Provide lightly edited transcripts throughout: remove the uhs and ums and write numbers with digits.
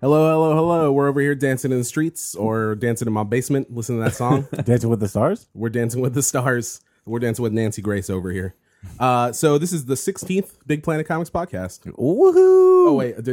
Hello, hello, hello. We're over here dancing in the streets or dancing in my basement. Listen to that song. Dancing with the Stars? We're dancing with the stars. We're dancing with Nancy Grace over here. So this is the 16th Big Planet Comics podcast. Woohoo! Oh, wait.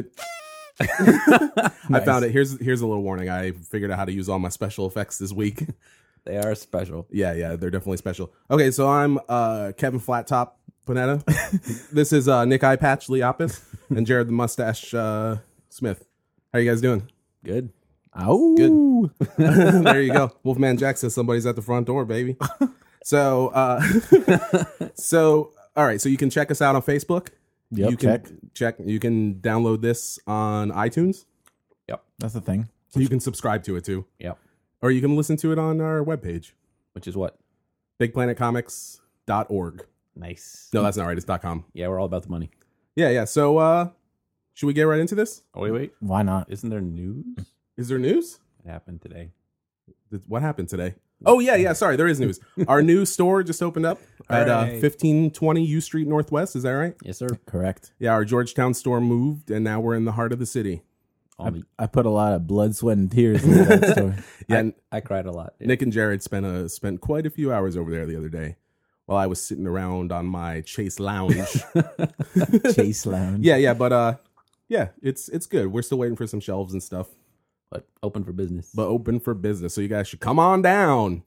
I found it. Here's a little warning. I figured out how to use all my special effects this week. They are special. Yeah, they're definitely special. Okay, so I'm Kevin Flattop Panetta. This is Nick Eyepatch Leopis and Jared the Mustache Smith. How you guys doing? Good. Ow. Good. There you go. Wolfman Jack says somebody's at the front door, baby. So, all right. So you can check us out on Facebook. Yep, you can check. You can download this on iTunes. Yep. That's the thing. So you can subscribe to it too. Yep. Or you can listen to it on our webpage, Which is what? bigplanetcomics.org. Nice. No, that's not right. It's .com. Yeah, we're all about the money. Yeah. So, should we get right into this? Oh, wait. Why not? Isn't there news? Is there news? It happened today. What happened today? Oh, yeah. Sorry, there is news. Our new store just opened up at Hooray. 1520 U Street Northwest. Is that right? Yes, sir. Correct. Yeah, our Georgetown store moved, and now we're in the heart of the city. I put a lot of blood, sweat, and tears into that story. Yeah, and I cried a lot. Nick and Jared spent quite a few hours over there the other day while I was sitting around on my Chase Lounge. Chase Lounge. Yeah, but it's good. We're still waiting for some shelves and stuff, But open for business. but open for business. So you guys should come on down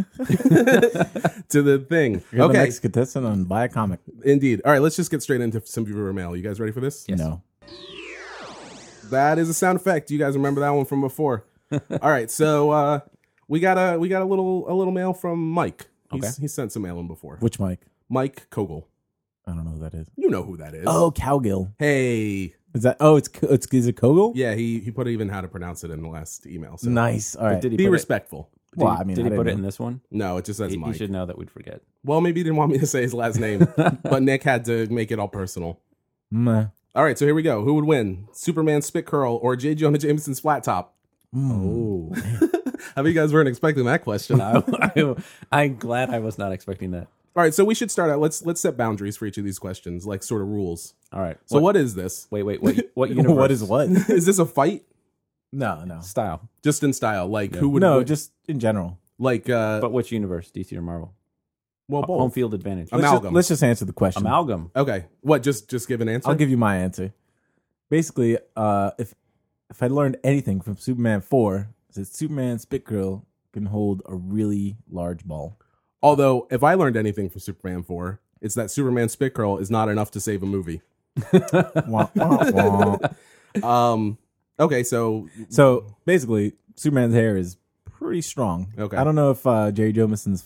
to the thing. You're the Okay, next contestant on Buy a Comic. indeed. All right, let's just get straight into some viewer mail. You guys ready for this? Yes. No. That is a sound effect. You guys remember that one from before? All right, so we got a little mail from Mike. He sent some mail in before. Which Mike? Mike Kogel. I don't know who that is. You know who that is. Oh, Cowgill. Hey. Is that? Oh, is it Kogel? Yeah, he put even how to pronounce it in the last email. So Nice. All right. Did he be put respectful. Well, I mean, did I he put it didn't in know. this one? No, it just says He Mike. should know that we'd forget. Well, maybe he didn't want me to say his last name, but Nick had to make it all personal. Meh. All right, so here we go. Who would win? Superman Spit Curl or J. Jonah Jameson's Flat Top? Oh. I bet you guys weren't expecting that question. I'm glad I was not expecting that. All right, so we should start out. Let's set boundaries for each of these questions, like sort of rules. All right. So what is this? Wait. What universe? What is what? Is this a fight? No. Style. Just in style, like who would No, win? just in general. Like But which universe? DC or Marvel? well, Home both. field advantage. Amalgam. Let's just answer the question. Amalgam. Okay, what? Just give an answer. I'll give you my answer. Basically, if I learned anything from Superman 4, is that Superman Spit Curl can hold a really large ball. Although, if I learned anything from Superman 4, it's that Superman Spit Curl is not enough to save a movie. Wah, wah, wah. Okay, so Basically, Superman's hair is pretty strong. Okay. I don't know if Jay Jameson's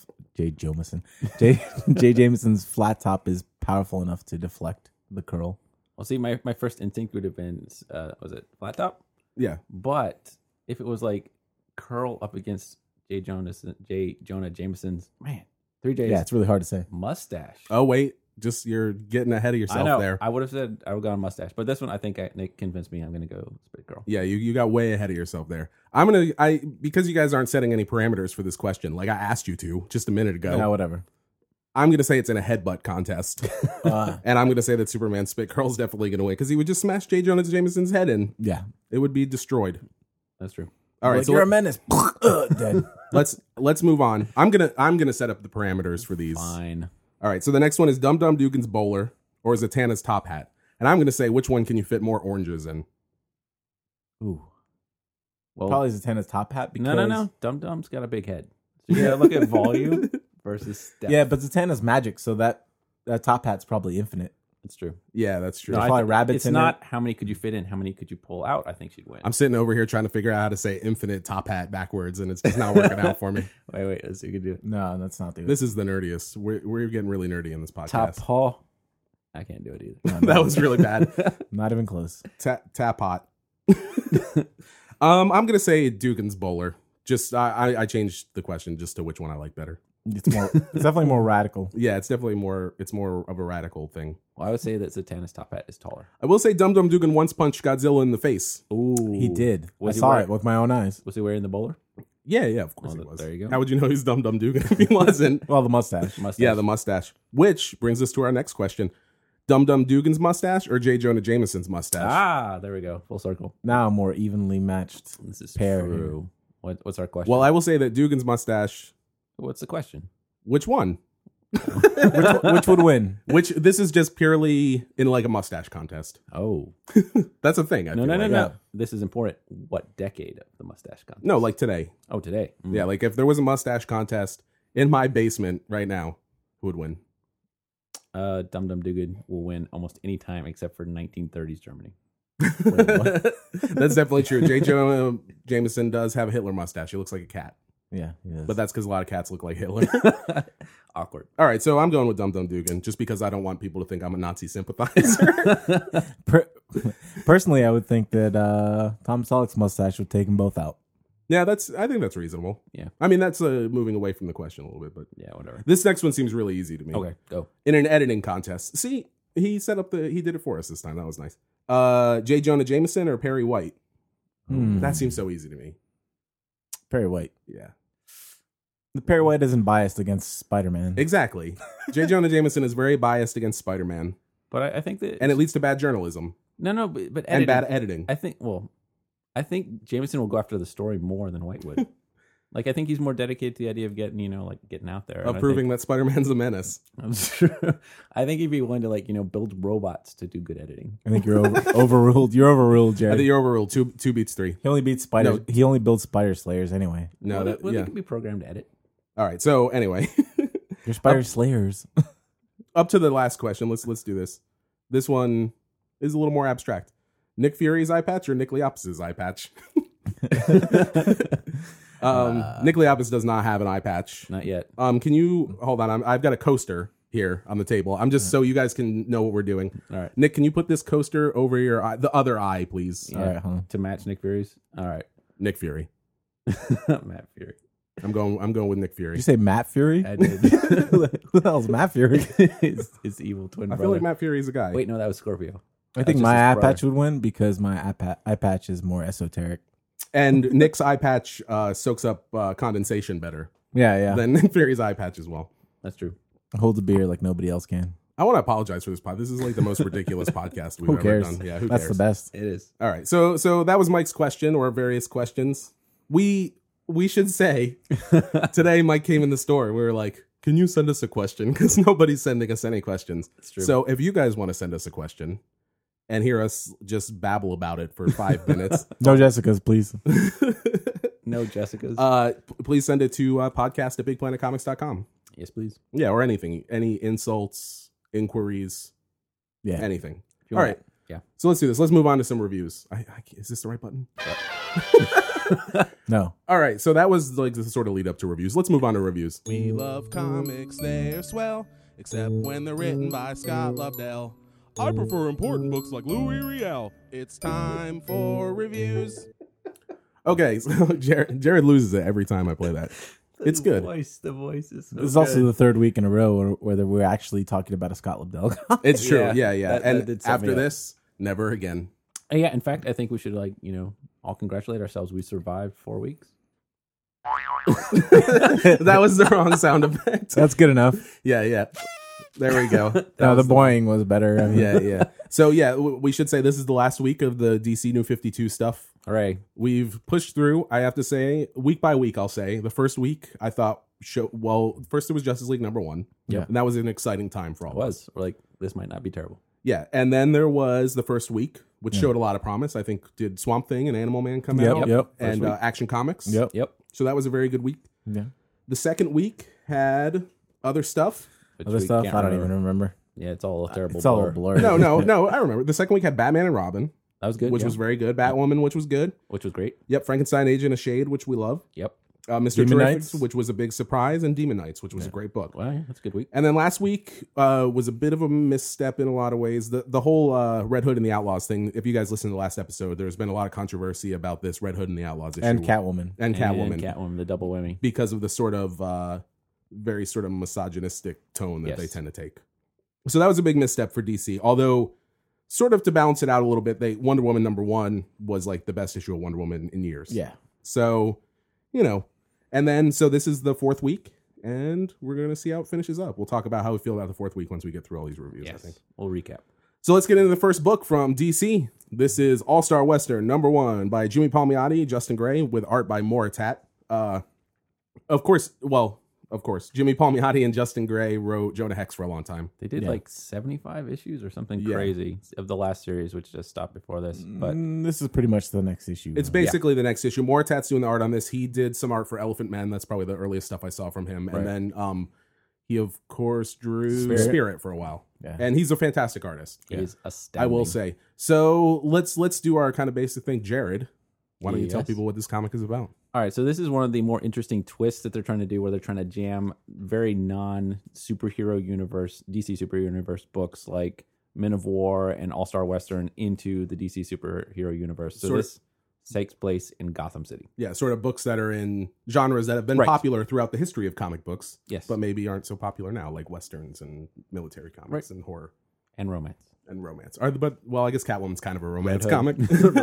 flat top is powerful enough to deflect the curl. Well, see, my first instinct would have been, was it flat top? yeah. But if it was like curl up against J. Jonah Jameson's, man, 3 J's Yeah, it's really hard to say. mustache. Oh wait, just you're getting ahead of I yourself know. there. I would have said I would go on mustache, but this one I think Nick convinced me I'm going to go Spit Girl. Yeah, you got way ahead of yourself there. Because you guys aren't setting any parameters for this question, like I asked you to just a minute ago. Yeah, whatever. I'm gonna say it's in a headbutt contest, and I'm gonna say that Superman Spit Curl is definitely gonna win because he would just smash J. Jonah Jameson's head in. Yeah. It would be destroyed. That's true. All right, Like, so you're a menace. Dead. let's move on. I'm gonna set up the parameters for these. Fine. All right, so the next one is Dum Dum Dugan's bowler or Zatanna's top hat, and I'm gonna say which one can you fit more oranges in? Ooh. Well, Probably Zatanna's top hat because... no. Dum Dum's got a big head. So you got to look at volume versus depth. Yeah, but Zatanna's magic, so that top hat's probably infinite. That's true. Yeah, that's true. No, Probably rabbits It's in not how many could you fit in, how many could you pull out. I think she'd win. I'm sitting over here trying to figure out how to say infinite top hat backwards, and it's just not working out for me. Wait. Let's see if you can do it. No, that's not the... This is the nerdiest. We're getting really nerdy in this Top podcast. paw. I can't do it either. That was really bad. Not even close. Tap hot. I'm gonna say Dugan's bowler. Just I changed the question just to which one I like better. It's definitely more radical. Yeah, it's definitely more. It's more of a radical thing. Well, I would say that Zatanna's top hat is taller. I will say Dum Dum Dugan once punched Godzilla in the face. Ooh. He did. Was I he saw wearing- it with my own eyes. Was he wearing the bowler? Yeah, of course Oh, he was. there you go. How would you know he's Dum Dum Dugan if he wasn't? Well, the mustache. Mustache. Yeah, the mustache. Which brings us to our next question. Dum Dum Dugan's mustache or J. Jonah Jameson's mustache? Ah, there we go. Full circle. Now a more evenly matched. This is Pair. true. What's our question? Well, I will say that Dugan's mustache. What's the question? Which one? Which would win? Which this is just purely in like a mustache contest. Oh, That's a thing. I no, feel no, no, like. no. This is important. What decade of the mustache contest? No, like today. Oh, today. Yeah, like if there was a mustache contest in my basement right now, who would win? Dum Dum Dugan will win almost any time except for 1930s Germany. That's definitely true. J. Jonah Jameson does have a Hitler mustache. He looks like a cat, Yeah, he is. but that's because a lot of cats look like Hitler. Awkward. All right, so I'm going with Dum Dum Dugan just because I don't want people to think I'm a Nazi sympathizer. Personally, I would think that Tom Selleck's mustache would take them both out. Yeah, I think that's reasonable. Yeah. I mean, that's moving away from the question a little bit, but Yeah, whatever. this next one seems really easy to me. Okay, go. In an editing contest. See, he did it for us this time. That was nice. J. Jonah Jameson or Perry White? That seems so easy to me. Perry White. Yeah. The Perry White isn't biased against Spider-Man. Exactly. J. Jonah Jameson is very biased against Spider-Man, But I think that and it leads to bad journalism no, but editing, and bad editing. I think Jameson will go after the story more than White would. Like I think he's more dedicated to the idea of getting out there, Of proving that Spider-Man's a menace. I'm sure. I think he'd be willing to build robots to do good editing. I think you're overruled. You're overruled, I Jared. think you're overruled. Two beats three. He only beats spider. No. He only builds spider slayers anyway. No, They yeah. can be programmed to edit. All right. So anyway, You're spider slayers. up to the last question. Let's do this. This one is a little more abstract. Nick Fury's eye patch or Nick Leopis's eye patch? Nick Leopis does not have an eye patch. Not yet. Can you hold on? I've got a coaster here on the table. I'm just so you guys can know what we're doing. All right. Nick, can you put this coaster over your eye, the other eye, please? Yeah. All right, huh? To match Nick Fury's. All right. Nick Fury. Matt Fury. I'm going with Nick Fury. Did you say Matt Fury? I did. Who the hell's Matt Fury? his evil twin I brother. feel like Matt Fury's a guy. Wait, no, that was Scorpio. I think That's my just eye his brother. patch would win because my eye patch is more esoteric. And Nick's eye patch soaks up condensation better Yeah. than Nick Fury's eye patch as well. That's true. Holds a beer like nobody else can. I want to apologize for this pod. This is like the most ridiculous podcast we've Who ever cares? done. Yeah, who That's cares? the best. It is. All right, so that was Mike's question or various questions. We should say today Mike came in the store. We were like, "Can you send us a question?" Because nobody's sending us any questions. That's true. So if you guys want to send us a question and hear us just babble about it for 5 minutes, No Jessicas, please. No Jessica's. please send it to podcast@bigplanetcomics.com. Yes, please. Yeah, or anything, any insults, inquiries, Yeah. anything. If you All want- right. Yeah. So let's do this. Let's move on to some reviews. Is this the right button? No. All right, so that was like the sort of lead up to reviews. Let's move on to reviews. We love comics, they're swell, except when they're written by Scott Lobdell. I prefer important books like Louis Riel. It's time for reviews. Okay, so Jared loses it every time I play that. It's good. The voice is so This is also the third week in a row where we're actually talking about a Scott Lobdell. It's true. Yeah, Yeah. that And did set after me up. this, never again. Yeah, in fact, I think we should all congratulate ourselves. We survived 4 weeks. That was the wrong sound effect. That's good enough. Yeah. There we go. No, the boing was better. I mean, Yeah. So yeah, we should say this is the last week of the DC New 52 stuff. Hooray. We've pushed through. I have to say, week by week, I'll say the first week I thought first it was Justice League #1. Yeah. And that was an exciting time for all It of us. was. We're like, this might not be terrible. Yeah. And then there was the first week, which showed a lot of promise. I think did Swamp Thing and Animal Man come out? Yep. And Action Comics. Yep. Yep. So that was a very good week. Yeah. The second week had other stuff. Which Other we stuff, can't I don't even remember. Yeah, it's all a terrible It's all blur. a blur. No, I remember. The second week had Batman and Robin, That was good. which yeah. was very good. Batwoman, which was good. Which was great. Yep, Frankenstein, Agent of Shade, which we love. Yep. Mr. Demon Terrific, Knights. which was a big surprise, and Demon Knights, which was a great book. Well, yeah, that's a good week. And then last week was a bit of a misstep in a lot of ways. The whole Red Hood and the Outlaws thing, if you guys listened to the last episode, there's been a lot of controversy about this Red Hood and the Outlaws issue. And Catwoman. And Catwoman. And Catwoman, the double whammy. Because of the sort of very sort of misogynistic tone that Yes. they tend to take. So that was a big misstep for DC. Although, sort of to balance it out a little bit, Wonder Woman #1 was like the best issue of Wonder Woman in years. Yeah. So, and then, so this is the fourth week, and we're going to see how it finishes up. We'll talk about how we feel about the fourth week once we get through all these reviews, I Yes, think. we'll recap. So let's get into the first book from DC. This is All-Star Western #1 by Jimmy Palmiotti, Justin Gray, with art by Moritat. Of course, Jimmy Palmiotti and Justin Gray wrote Jonah Hex for a long time. They did Yeah. like 75 issues or something Yeah. crazy of the last series, which just stopped before this. But This is pretty much the next issue. It's basically the next issue. Moritat's doing the art on this. He did some art for Elephant Men. That's probably the earliest stuff I saw from him. Right. And then he, of course, drew Spirit. Spirit for a while. Yeah. And he's a fantastic artist. it is astounding. I will say. So let's do our kind of basic thing. Jared, why don't you tell Yes. people what this comic is about? All right, so this is one of the more interesting twists that they're trying to do, where they're trying to jam very non-superhero universe, DC superhero universe books like Men of War and All-Star Western into the DC superhero universe. So Sort of- this takes place in Gotham City. Yeah, sort of books that are in genres that have been Right. popular throughout the history of comic books, Yes, but maybe aren't so popular now, like westerns and military comics and horror and romance. and romance. I guess Catwoman's kind of a romance Hood. comic.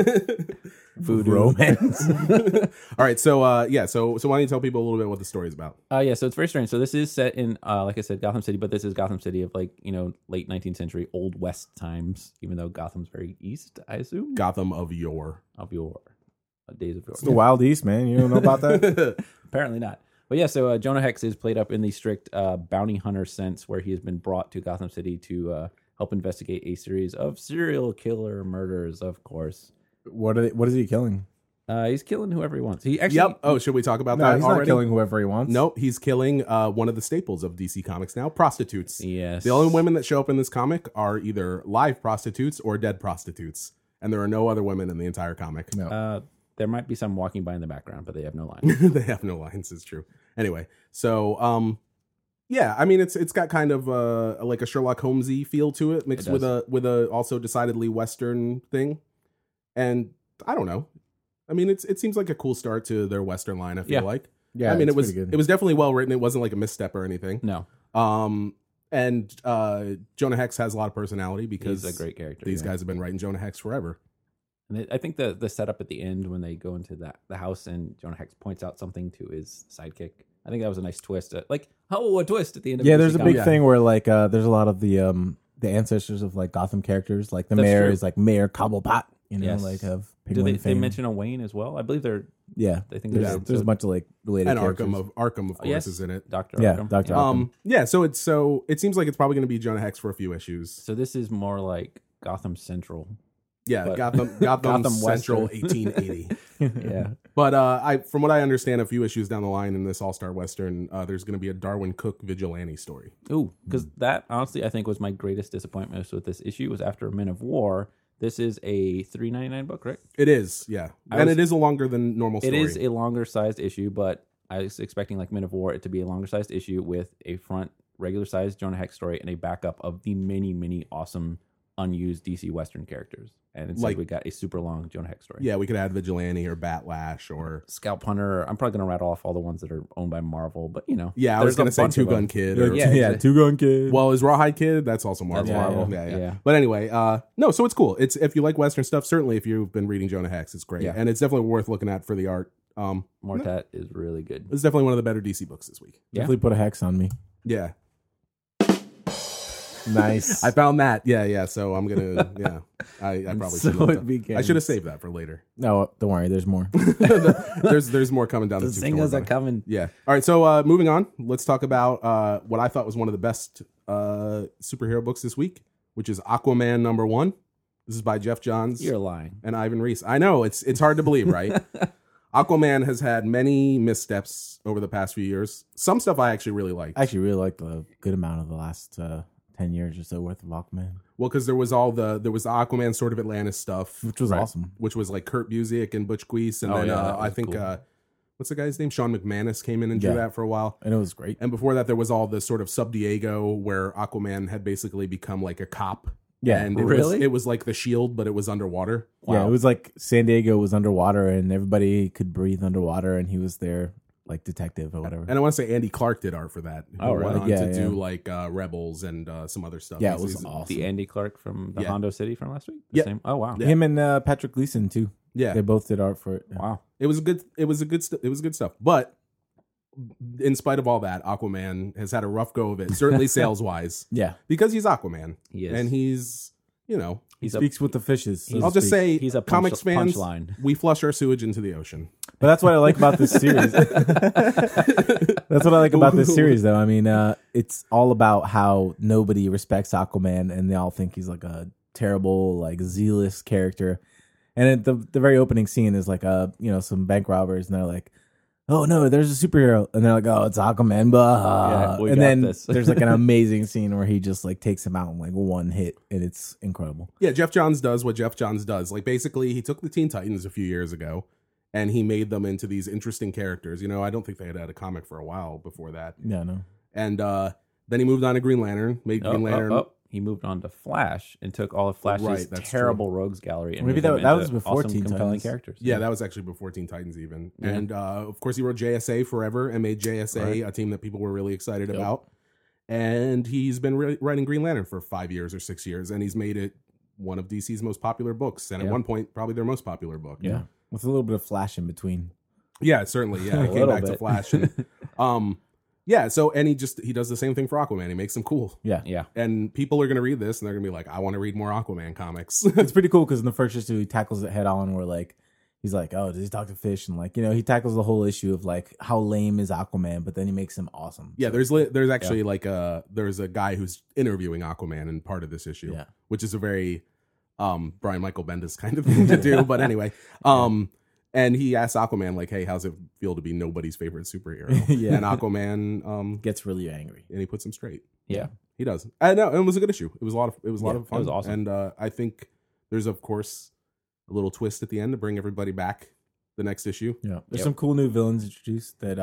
Voodoo. romance. All right, so why don't you tell people a little bit what the story is about? Yeah, so it's very strange. So this is set in, like I said, Gotham City, but this is Gotham City of late 19th century, Old West times, even though Gotham's very east, I assume, Gotham of yore. of your days of yore. It's the Wild East, man. You don't know about that? Apparently not. But yeah, so Jonah Hex is played up in the strict bounty hunter sense, where he has been brought to Gotham City to help investigate a series of serial killer murders, of course. What is he killing? He's killing whoever he wants. He actually, Yep. Oh, should we talk about No, that he's already? not killing whoever he wants. Nope, he's killing one of the staples of DC Comics now, prostitutes. yes. The only women that show up in this comic are either live prostitutes or dead prostitutes. And there are no other women in the entire comic. No. There might be some walking by in the background, but they have no lines. They have no lines, it's true. Anyway, so yeah, I mean it's got kind of like a Sherlock Holmesy feel to it, mixed It with does. a also decidedly Western thing. And I don't know. I mean it seems like a cool start to their Western line, I feel Yeah. like. Yeah, I mean it's it was pretty good. it was definitely well written. It wasn't like a misstep or anything. No, And Jonah Hex has a lot of personality because he's a great character. these yeah. guys have been writing Jonah Hex forever. And I think the setup at the end when they go into the house and Jonah Hex points out something to his sidekick. I think that was a nice twist. A twist at the end of Yeah, DC there's a big comic. Yeah. thing where like there's a lot of the ancestors of like Gotham characters. Like the That's mayor true. is like Mayor Cobblepot, Yes. like of Do Penguin they fame. mention a Wayne as well? I believe they're. Yeah, I think there's, there's a bunch of like related And characters. Arkham of course yes. is in it. Dr. Yeah, Arkham. Dr. Arkham. Yeah, so it seems like it's probably going to be Jonah Hex for a few issues. So this is more like Gotham Central. Yeah, But- Gotham Gotham Central Western. 1880. Yeah. But from what I understand, a few issues down the line in this All-Star Western, there's going to be a Darwin Cook vigilante story. Ooh, because that honestly I think was my greatest disappointment with this issue was after Men of War. This is a $3.99 book, right? It is, yeah, and it is a longer than normal story. It is a longer sized issue, but I was expecting like Men of War it to be a longer sized issue with a front regular sized Jonah Hex story and a backup of the many awesome unused DC Western characters. And instead Like- we got a super long Jonah Hex story. Yeah, we could add vigilante or Batlash or Scalp Hunter. I'm probably gonna rattle off all the ones that are owned by Marvel, but I was there's going a to say bunch Two of Gun them. Kid. yeah, Or, Yeah, Two Gun Kid. well, is Rawhide Kid? That's also Marvel. That's Marvel. Yeah. Yeah. But anyway, no, so it's cool. It's if you like Western stuff, certainly if you've been reading Jonah Hex, it's great, Yeah. and it's definitely worth looking at for the art. Mortat is really good. It's definitely one of the better DC books this week. Yeah. Definitely put a hex on me. Yeah, Nice. I found that. Yeah. So I'm gonna. Yeah, I probably So should. it begins. I should have saved that for later. No, don't worry. There's more. There's more coming down the tube. Don't worry about it. coming. Yeah. All right. So moving on, let's talk about what I thought was one of the best superhero books this week, which is Aquaman #1. This is by Jeff Johns You're lying. and Ivan Reis. I know it's hard to believe, right? Aquaman has had many missteps over the past few years. Some stuff I actually really liked. I actually really liked a good amount of the last 10 years or so worth of Aquaman, Well, because there was the Aquaman Sword of Atlantis stuff, which was Right. awesome. which was like Kurt Busiek and Butch Guice, and Oh, then yeah, that I was think cool. what's the guy's name? Sean McManus came in and drew Yeah. that for a while. And it was great. And before that, there was all the sort of Sub Diego where Aquaman had basically become like a cop. Yeah. and Really? it was like the Shield, but it was underwater. Yeah, Wow. it was like San Diego was underwater and everybody could breathe underwater and he was their like detective or whatever. And I want to say Andy Clark did art for that. Who Oh, went really? on Yeah, to yeah. do like Rebels and some other stuff. Yeah, it He's- was awesome. The Andy Clark from the Yeah. Hondo City from last week? The Yeah. same? Oh, wow. Yeah. Him and Patrick Gleason too. Yeah, They both did art for it. Wow. it was good. It was good stuff. But in spite of all that, Aquaman has had a rough go of it, certainly sales-wise, Yeah. because he's Aquaman. He is. And he's, He speaks with the fishes. so I'll to just speak. say, he's a comics fans, punchline. we flush our sewage into the ocean. But that's what I like about this series. That's what I like about this series, though. I mean, it's all about how nobody respects Aquaman, and they all think he's like a terrible, like zealous character. And at the very opening scene is like some bank robbers, and they're like, "Oh no, there's a superhero," and they're like, "Oh, it's Aquaman." Blah. Yeah, we and got then this. there's like an amazing scene where he just like takes him out in like one hit, and it's incredible. Yeah, Jeff Johns does what Jeff Johns does. Like, basically, he took the Teen Titans a few years ago, and he made them into these interesting characters. I don't think they had a comic for a while before that. Yeah, no. And then he moved on to Green Lantern, made Green Lantern. He moved on to Flash and took all of Flash's Right, that's terrible rogues gallery. And Maybe made them that into was before awesome, Teen compelling Titans. characters. Yeah, that was actually before Teen Titans even. Yeah. And of course, he wrote JSA forever and made JSA Right. a team that people were really excited about. And he's been writing Green Lantern for 5 years or 6 years, and he's made it one of DC's most popular books. And at Yeah. one point, probably their most popular book. Yeah. With a little bit of Flash in between. Yeah, certainly. Yeah, A he came little back to bit. Flash. And, yeah, so, and he does the same thing for Aquaman. He makes them cool. Yeah. Yeah. And people are going to read this, and they're going to be like, I want to read more Aquaman comics. It's pretty cool because in the first issue he tackles it head on where like he's like, oh, does he talk to fish? And like, he tackles the whole issue of like how lame is Aquaman, but then he makes him awesome. Yeah, there's actually there's a guy who's interviewing Aquaman in part of this issue, Yeah. which is a very Brian Michael Bendis kind of thing to do. But anyway, and he asks Aquaman like, "Hey, how's it feel to be nobody's favorite superhero?" Yeah. And Aquaman Gets really angry. and he puts him straight. Yeah. He does. I know it was a good issue. It was a lot of Yeah, fun. it was awesome. And I think there's of course a little twist at the end to bring everybody back. The next issue. Yeah. There's Yep. some cool new villains introduced that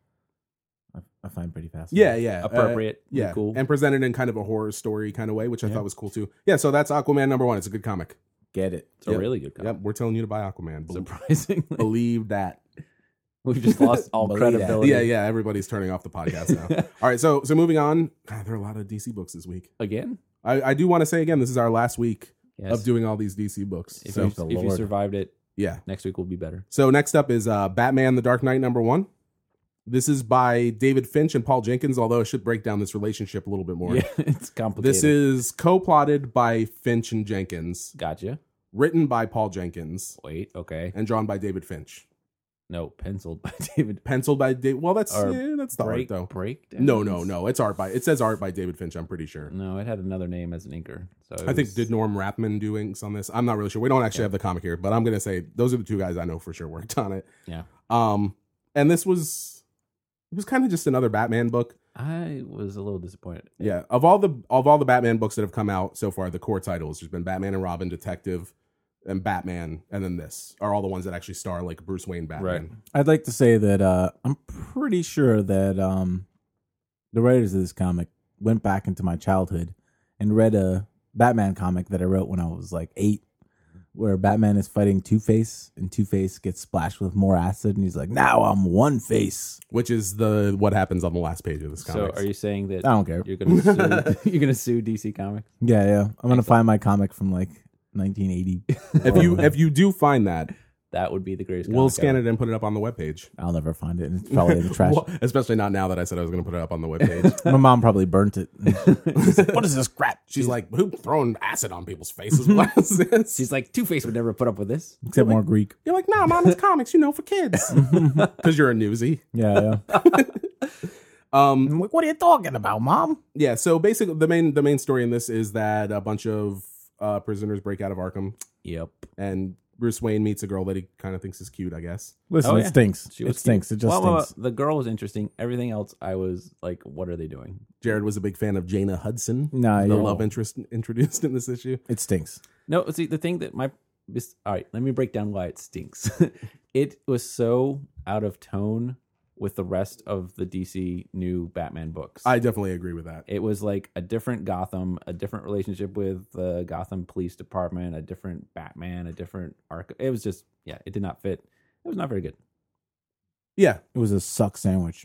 I find pretty fascinating. Yeah. Appropriate. Yeah, Cool. and presented in kind of a horror story kind of way, which I Yeah. thought was cool too. Yeah, so that's Aquaman #1. It's a good comic. Get it. It's a Yep. really good comic. Yep, we're telling you to buy Aquaman. Surprisingly. Believe that. We've just lost all Believe that. credibility. Yeah, everybody's turning off the podcast now. All right, so moving on. God, there are a lot of DC books this week. Again? I do want to say again, this is our last week Yes. of doing all these DC books. If, So you, the if you Lord. survived it, yeah. next week will be better. So next up is Batman: The Dark Knight #1. This is by David Finch and Paul Jenkins, although I should break down this relationship a little bit more. Yeah, it's complicated. This is co-plotted by Finch and Jenkins, Gotcha. written by Paul Jenkins, Wait, okay. and drawn by David Finch. No, penciled by David. Penciled by David. Well, that's Or that's the art though. Breakdowns? No. It's art by. It says art by David Finch. I'm pretty sure. No, it had another name as an inker. So it I think was- did Norm Rapman do inks on this? I'm not really sure. We don't actually have the comic here, but I'm gonna say those are the two guys I know for sure worked on it. Yeah. And this was kind of just another Batman book. I was a little disappointed. Yeah, of all the Batman books that have come out so far, the core titles there's been Batman and Robin, Detective, and Batman, and then this are all the ones that actually star like Bruce Wayne Batman. Right. I'd like to say that I'm pretty sure that the writers of this comic went back into my childhood and read a Batman comic that I wrote when I was like 8, where Batman is fighting Two-Face, and Two-Face gets splashed with more acid, and he's like, "Now I'm One-Face." Which is what happens on the last page of this comic. So are you saying that I don't care. you're gonna sue, you're gonna sue DC Comics? Yeah. I'm gonna Excellent. find my comic from like 1980. if you do find that, That would be the greatest. we'll comic scan ever. it and put it up on the webpage. I'll never find it. It's probably in the trash. Well, especially not now that I said I was going to put it up on the webpage. My mom probably burnt it. She's like, what is this crap? She's like, who throwing acid on people's faces? What is this? She's like, Two-Face would never put up with this. Except more Greek. You're like, nah, Mom, it's comics, for kids. Because you're a newsie. Yeah. I'm like, what are you talking about, Mom? Yeah, so basically the main story in this is that a bunch of prisoners break out of Arkham, Yep. and Bruce Wayne meets a girl that he kind of thinks is cute, I guess. Listen, Oh, it yeah. stinks. She It was stinks. cute. It just Well, stinks. the girl was interesting. Everything else, I was like, what are they doing? Jared was a big fan of Jaina Hudson, Nah, the you're- love interest introduced in this issue. It stinks. No, see, the thing that all right, let me break down why it stinks. It was so out of tone with the rest of the DC new Batman books. I definitely agree with that. It was like a different Gotham, a different relationship with the Gotham Police Department, a different Batman, a different arc. It was just, it did not fit. It was not very good. Yeah, It was a suck sandwich.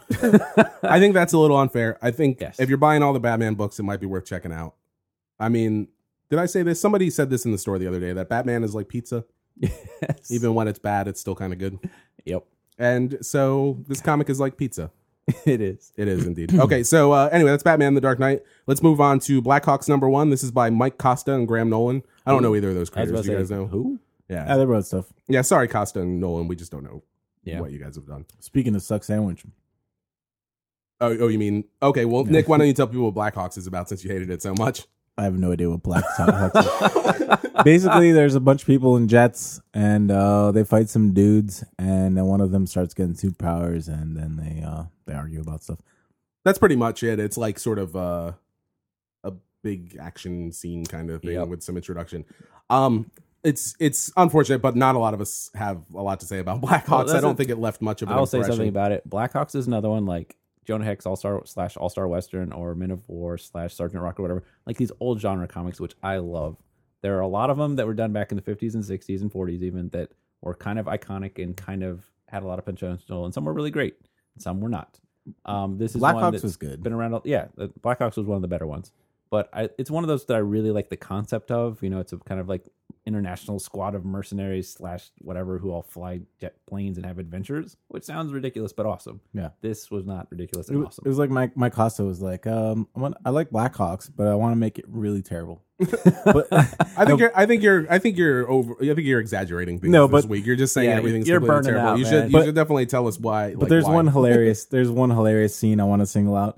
I think that's a little unfair. I think Yes. if you're buying all the Batman books, it might be worth checking out. I mean, did I say this? Somebody said this in the store the other day, that Batman is like pizza. Yes. Even when it's bad, it's still kind of good. Yep. And so this comic is like pizza. It is. It is indeed. Okay, so anyway, that's Batman The Dark Knight. Let's move on to Blackhawks #1. This is by Mike Costa and Graham Nolan. I don't know either of those I was creators. about Do you to guys say, know? who? Yeah. they wrote stuff. Yeah, sorry, Costa and Nolan. We just don't know Yeah. what you guys have done. Speaking of suck sandwich, Oh, you mean... Okay, well, Nick, why don't you tell people what Blackhawks is about since you hated it so much? I have no idea what Black Hawks is. Basically, there's a bunch of people in jets, and they fight some dudes, and then one of them starts getting superpowers, and then they argue about stuff. That's pretty much it. It's like sort of a big action scene kind of thing with some introduction. It's unfortunate, but not a lot of us have a lot to say about Blackhawks. Well, I don't think it left much of an I'll impression. say something about it. Blackhawks is another one like Jonah Hex All-Star Western or Men of War / Sergeant Rock or whatever. Like these old genre comics, which I love. There are a lot of them that were done back in the 50s and 60s and 40s even that were kind of iconic and kind of had a lot of potential, and some were really great, and some were not. This is one Blackhawks that's was good. been around. Yeah, Blackhawks was one of the better ones. But it's one of those that I really like the concept of. You know, it's a kind of like international squad of mercenaries / whatever who all fly jet planes and have adventures, which sounds ridiculous but awesome. Yeah. This was not ridiculous It and was, awesome. it was like Mike Costa was like, I like Blackhawks, but I want to make it really terrible. But I think you're exaggerating things No, this but- week. You're just saying Yeah, everything's you're completely burning terrible. out, You man. should But- should definitely tell us why. But there's one hilarious scene I want to single out.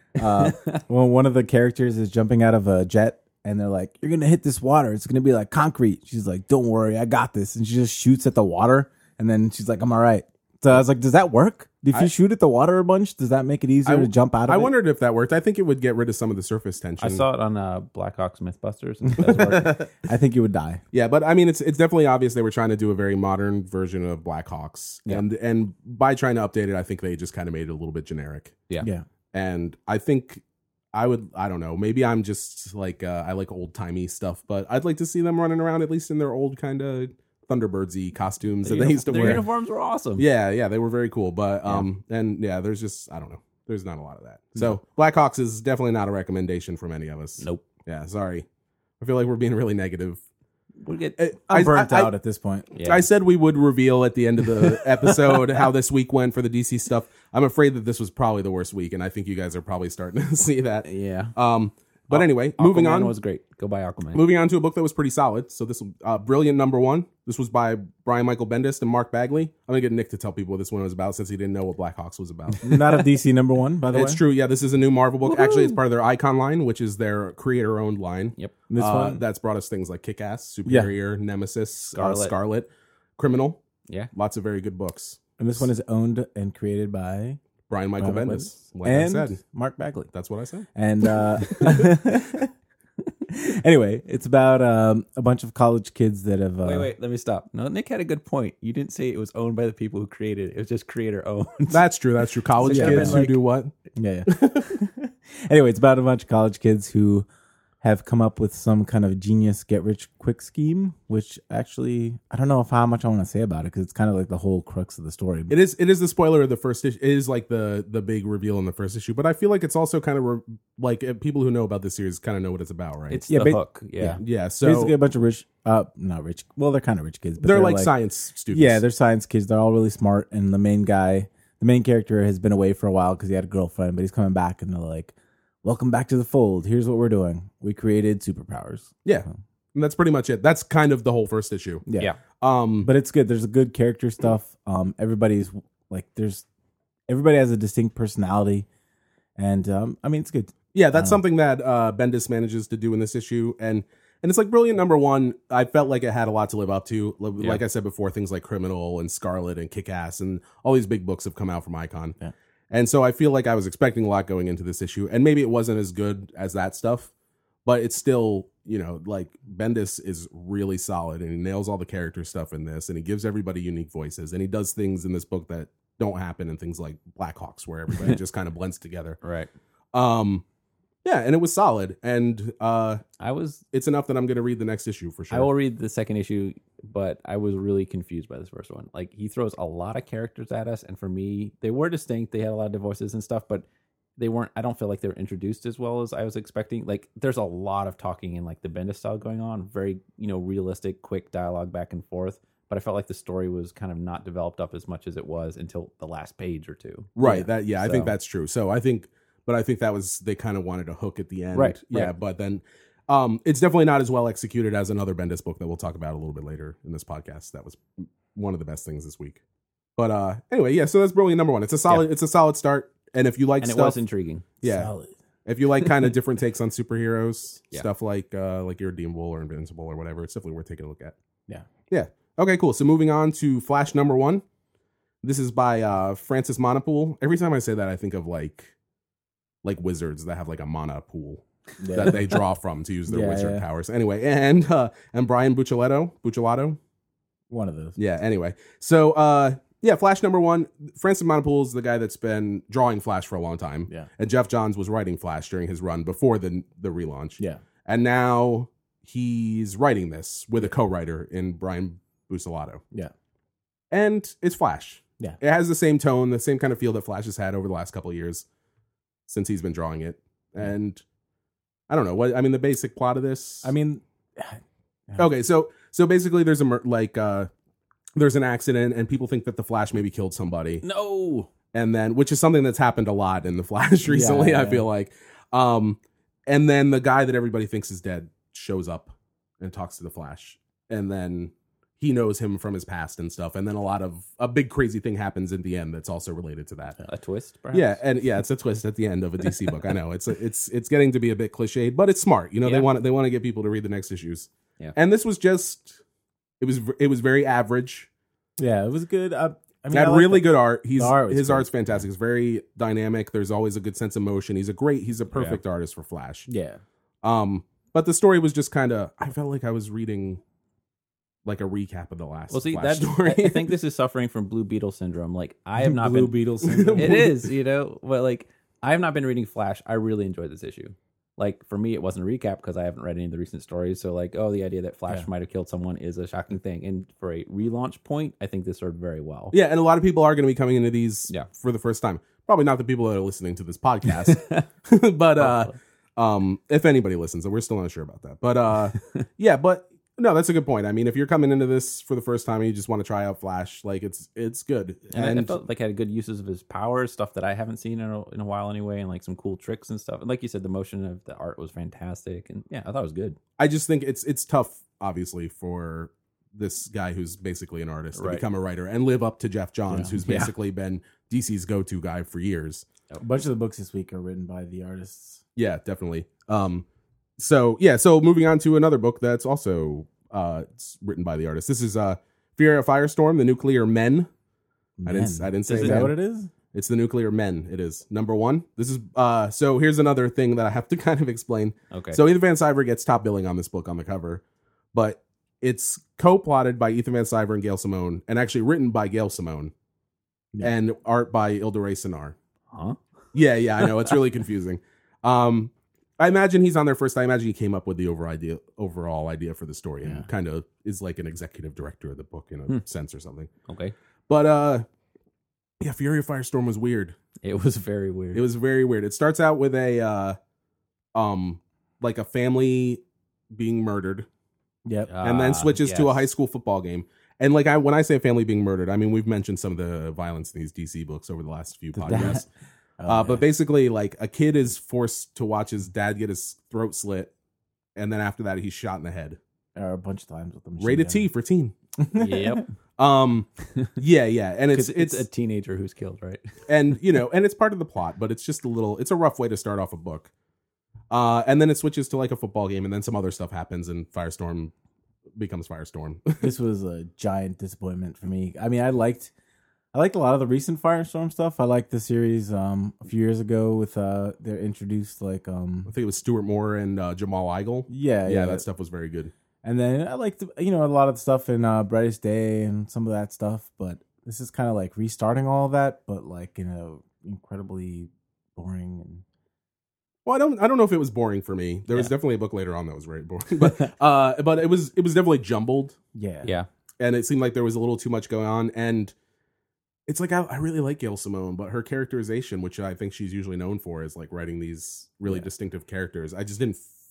When one of the characters is jumping out of a jet, and they're like, "You're gonna hit this water. It's gonna be like concrete." She's like, "Don't worry, I got this." And she just shoots at the water, and then she's like, "I'm all right." So I was like, "Does that work? If you shoot at the water a bunch, does that make it easier to jump out of I it?" wondered if that worked. I think it would get rid of some of the surface tension. I saw it on Blackhawks Mythbusters. And it does work. I think you would die. Yeah, but I mean, it's definitely obvious they were trying to do a very modern version of Blackhawks, and by trying to update it, I think they just kind of made it a little bit generic. Yeah. And I think I don't know, maybe I'm just like I like old timey stuff, but I'd like to see them running around at least in their old kind of Thunderbirdsy costumes that they used to Their wear. uniforms were awesome. Yeah, they were very cool, but and yeah, there's just I don't know, there's not a lot of that. So Blackhawks is definitely not a recommendation from any of us. Nope. Yeah, sorry. I feel like we're being really negative. We'll get. I'm burnt out at this point. Yeah. I said we would reveal at the end of the episode how this week went for the DC stuff. I'm afraid that this was probably the worst week, and I think you guys are probably starting to see that. Yeah. But anyway, moving Aquaman on. was great. Go buy Aquaman. Moving on to a book that was pretty solid. So this Brilliant #1. This was by Brian Michael Bendis and Mark Bagley. I'm gonna get Nick to tell people what this one was about since he didn't know what Blackhawks was about. Not a DC #1, by the way. It's true. Yeah, this is a new Marvel book. Actually, it's part of their Icon line, which is their creator-owned line. Yep. This one, That's brought us things like Kick-Ass, Superior, Nemesis, Scarlet, Criminal. Yeah. Lots of very good books. and this one is owned and created by Brian Michael Brian Bendis. Like and I said. Mark Bagley. That's what I said. And anyway, it's about a bunch of college kids that have. Wait, let me stop. No, Nick had a good point. You didn't say it was owned by the people who created it. It was just creator owned. That's true. College So, yeah, kids but, like- who do what? Yeah. Anyway, it's about a bunch of college kids who have come up with some kind of genius get rich quick scheme, which actually I don't know how much I want to say about it because it's kind of like the whole crux of the story. It is the spoiler of the first issue. It is like the big reveal in the first issue, but I feel like it's also kind of people who know about this series kind of know what it's about, right? It's Yeah, the ba- hook. Yeah. yeah. So Basically, a bunch of rich, not rich. Well, they're kind of rich kids, but they're like science students. Yeah, they're science kids. They're all really smart, and the main character has been away for a while because he had a girlfriend, but he's coming back, and they're like, "Welcome back to the fold. Here's what we're doing. We created superpowers." yeah. And that's pretty much it. That's kind of the whole first issue. Yeah. But it's good. There's a good character stuff. Everybody has a distinct personality, and I mean, it's good. Yeah, that's something that Bendis manages to do in this issue, and it's like Brilliant #1. I felt like it had a lot to live up to. Like I said before, things like Criminal and Scarlet and Kick-Ass and all these big books have come out from Icon. Yeah. And so I feel like I was expecting a lot going into this issue, and maybe it wasn't as good as that stuff, but it's still, like Bendis is really solid, and he nails all the character stuff in this, and he gives everybody unique voices, and he does things in this book that don't happen in things like Blackhawks, where everybody just kind of blends together. Right. Yeah, and it was solid, and I was. it's enough that I'm going to read the next issue for sure. I will read the second issue, but I was really confused by this first one. Like, he throws a lot of characters at us, and for me, they were distinct. They had a lot of voices and stuff, but they weren't. I don't feel like they were introduced as well as I was expecting. Like, there's a lot of talking in like the Bendis style going on. Very, realistic, quick dialogue back and forth. but I felt like the story was kind of not developed up as much as it was until the last page or two. Right. I think So- that's true. So I think that was, they kind of wanted a hook at the end. Right, Yeah. right. But then it's definitely not as well executed as another Bendis book that we'll talk about a little bit later in this podcast. That was one of the best things this week. But anyway, yeah. So that's Brilliant number 1. It's a solid start. And if you like And stuff, it was intriguing. yeah. Solid. If you like kind of different takes on superheroes, Yeah. stuff like Irredeemable or Invincible or whatever, it's definitely worth taking a look at. Yeah. Yeah. Okay, cool. So moving on to Flash number 1. This is by Francis Monopool. Every time I say that, I think of like wizards that have like a mana pool that they draw from to use their Yeah, wizard yeah. powers. Anyway, and Brian Buccellato. One of those. Yeah. Anyway, so yeah, Flash number 1. Francis Monopool is the guy that's been drawing Flash for a long time. Yeah. And Jeff Johns was writing Flash during his run before the relaunch. Yeah. And now he's writing this with a co-writer in Brian Buccellato. Yeah. And it's Flash. Yeah. It has the same tone, the same kind of feel that Flash has had over the last couple of years since he's been drawing it. And I don't know the basic plot of this. I mean, okay, so basically there's there's an accident and people think that the Flash maybe killed somebody. No. And then, which is something that's happened a lot in the Flash recently, Yeah. I feel like. And then the guy that everybody thinks is dead shows up and talks to the Flash. And then he knows him from his past and stuff. And then a big crazy thing happens in the end that's also related to that. A twist, perhaps? Yeah, and yeah, it's a twist at the end of a DC book. I know it's getting to be a bit cliched, but it's smart. You know, Yeah. they want to get people to read the next issues. Yeah. And this was just it was very average. yeah, it was good. I mean, Had I like really the- good art. the art was His great. art's fantastic. It's very dynamic. There's always a good sense of motion. He's a perfect artist for Flash. Yeah. But the story was just kind of, I felt like I was reading like a recap of the last Well, see, Flash that's, story. I think this is suffering from Blue Beetle syndrome. Like, I have not Blue been. Beetle syndrome. It is, but like, I have not been reading Flash. I really enjoyed this issue. Like, for me, it wasn't a recap because I haven't read any of the recent stories. So, like, the idea that Flash Yeah. might have killed someone is a shocking thing. And for a relaunch point, I think this served very well. Yeah, and a lot of people are going to be coming into these Yeah. for the first time. Probably not the people that are listening to this podcast, but if anybody listens, and we're still not sure about that. But yeah, but no, that's a good point. I mean, if you're coming into this for the first time and you just want to try out Flash, like it's good. And I felt like it had good uses of his powers, stuff that I haven't seen in a while anyway, and like some cool tricks and stuff. And like you said, the motion of the art was fantastic, and yeah, I thought it was good. I just think it's tough, obviously, for this guy who's basically an artist to Right. become a writer and live up to Jeff Johns, Yeah. who's Yeah. basically been DC's go-to guy for years. A bunch of the books this week are written by the artists. Yeah, definitely. So moving on to another book that's also it's written by the artist. This is Fury of Firestorm, the Nuclear Men. I didn't say Is that men. what it is? It's the Nuclear Men. It is number 1. This is so here's another thing that I have to kind of explain. Okay. So Ethan Van Sciver gets top billing on this book on the cover, but it's co-plotted by Ethan Van Sciver and Gail Simone, and actually written by Gail Simone, Yeah. and art by Ilda Ray Sinar. huh? Yeah, I know it's really confusing. I imagine he's on there first. I imagine he came up with the overall idea for the story, and Yeah. kind of is like an executive director of the book in a sense or something. Okay. But yeah, Fury of Firestorm was weird. It was very weird. It was very weird. It starts out with a like a family being murdered, Yep. and then switches to a yes. high school football game. And like when I say family being murdered, I mean we've mentioned some of the violence in these DC books over the last few podcasts. But basically, like a kid is forced to watch his dad get his throat slit, and then after that he's shot in the head. a bunch of times with them. Rated T for teen. Yep. Yeah, and it's It's a teenager who's killed, right? and and it's part of the plot, but it's just it's a rough way to start off a book. And then it switches to like a football game, and then some other stuff happens, and Firestorm becomes Firestorm. This was a giant disappointment for me. I mean, I liked a lot of the recent Firestorm stuff. I liked the series a few years ago with they introduced like I think it was Stuart Moore and Jamal Igle. yeah, That stuff was very good. And then I liked a lot of the stuff in Brightest Day and some of that stuff, but this is kind of like restarting all of that, but like incredibly boring and Well, I don't know if it was boring for me. There was Yeah. definitely a book later on that was very boring, but it was definitely jumbled, yeah. Yeah. and it seemed like there was a little too much going on. And it's like I really like Gail Simone, but her characterization, which I think she's usually known for, is like writing these really Yeah. distinctive characters. I just didn't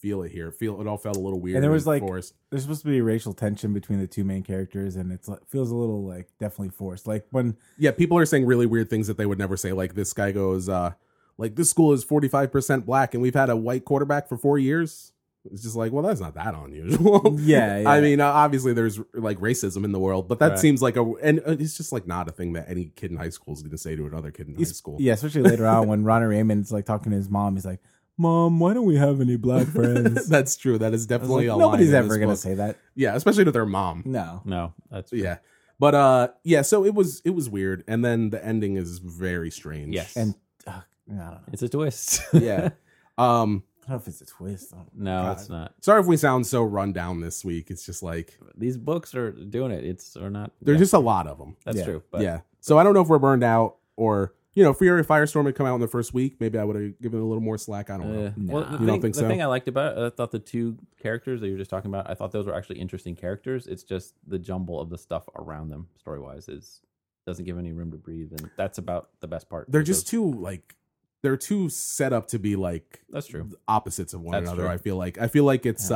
feel it here. It all felt a little weird. And there was like forced. there's supposed to be racial tension between the two main characters, and it feels a little like definitely forced. Like when People are saying really weird things that they would never say. Like this guy goes, like this school is 45% black, and we've had a white quarterback for 4 years. It's just like, well, that's not that unusual. yeah. I mean, obviously there's like racism in the world, but that Right. seems like and it's just like not a thing that any kid in high school is going to say to another kid in high school. Yeah, especially later on when Ronnie Raymond's like talking to his mom. He's like, "Mom, why don't we have any black friends?" That's true. That is I was definitely like, a nobody's line in ever this gonna book. say that. Yeah, especially to their mom. No. No, that's true. Yeah. But yeah, so it was weird, and then the ending is very strange. Yes. And I don't know. It's a twist. Yeah. I don't know if it's a twist. No, God. it's not. Sorry if we sound so run down this week. It's just like These books are doing it. It's or not. there's yeah, just a lot of them. that's Yeah. true. But Yeah. So I don't know if we're burned out or Fury of Firestorm had come out in the first week. Maybe I would have given it a little more slack. I don't know. Nah. Well, You don't think the so? thing I liked about it, I thought the two characters that you were just talking about, I thought those were actually interesting characters. It's just the jumble of the stuff around them, story wise, doesn't give any room to breathe, and that's about the best part. They're of just those. they're too set up to be like That's true. opposites of one That's another. true. I feel like it's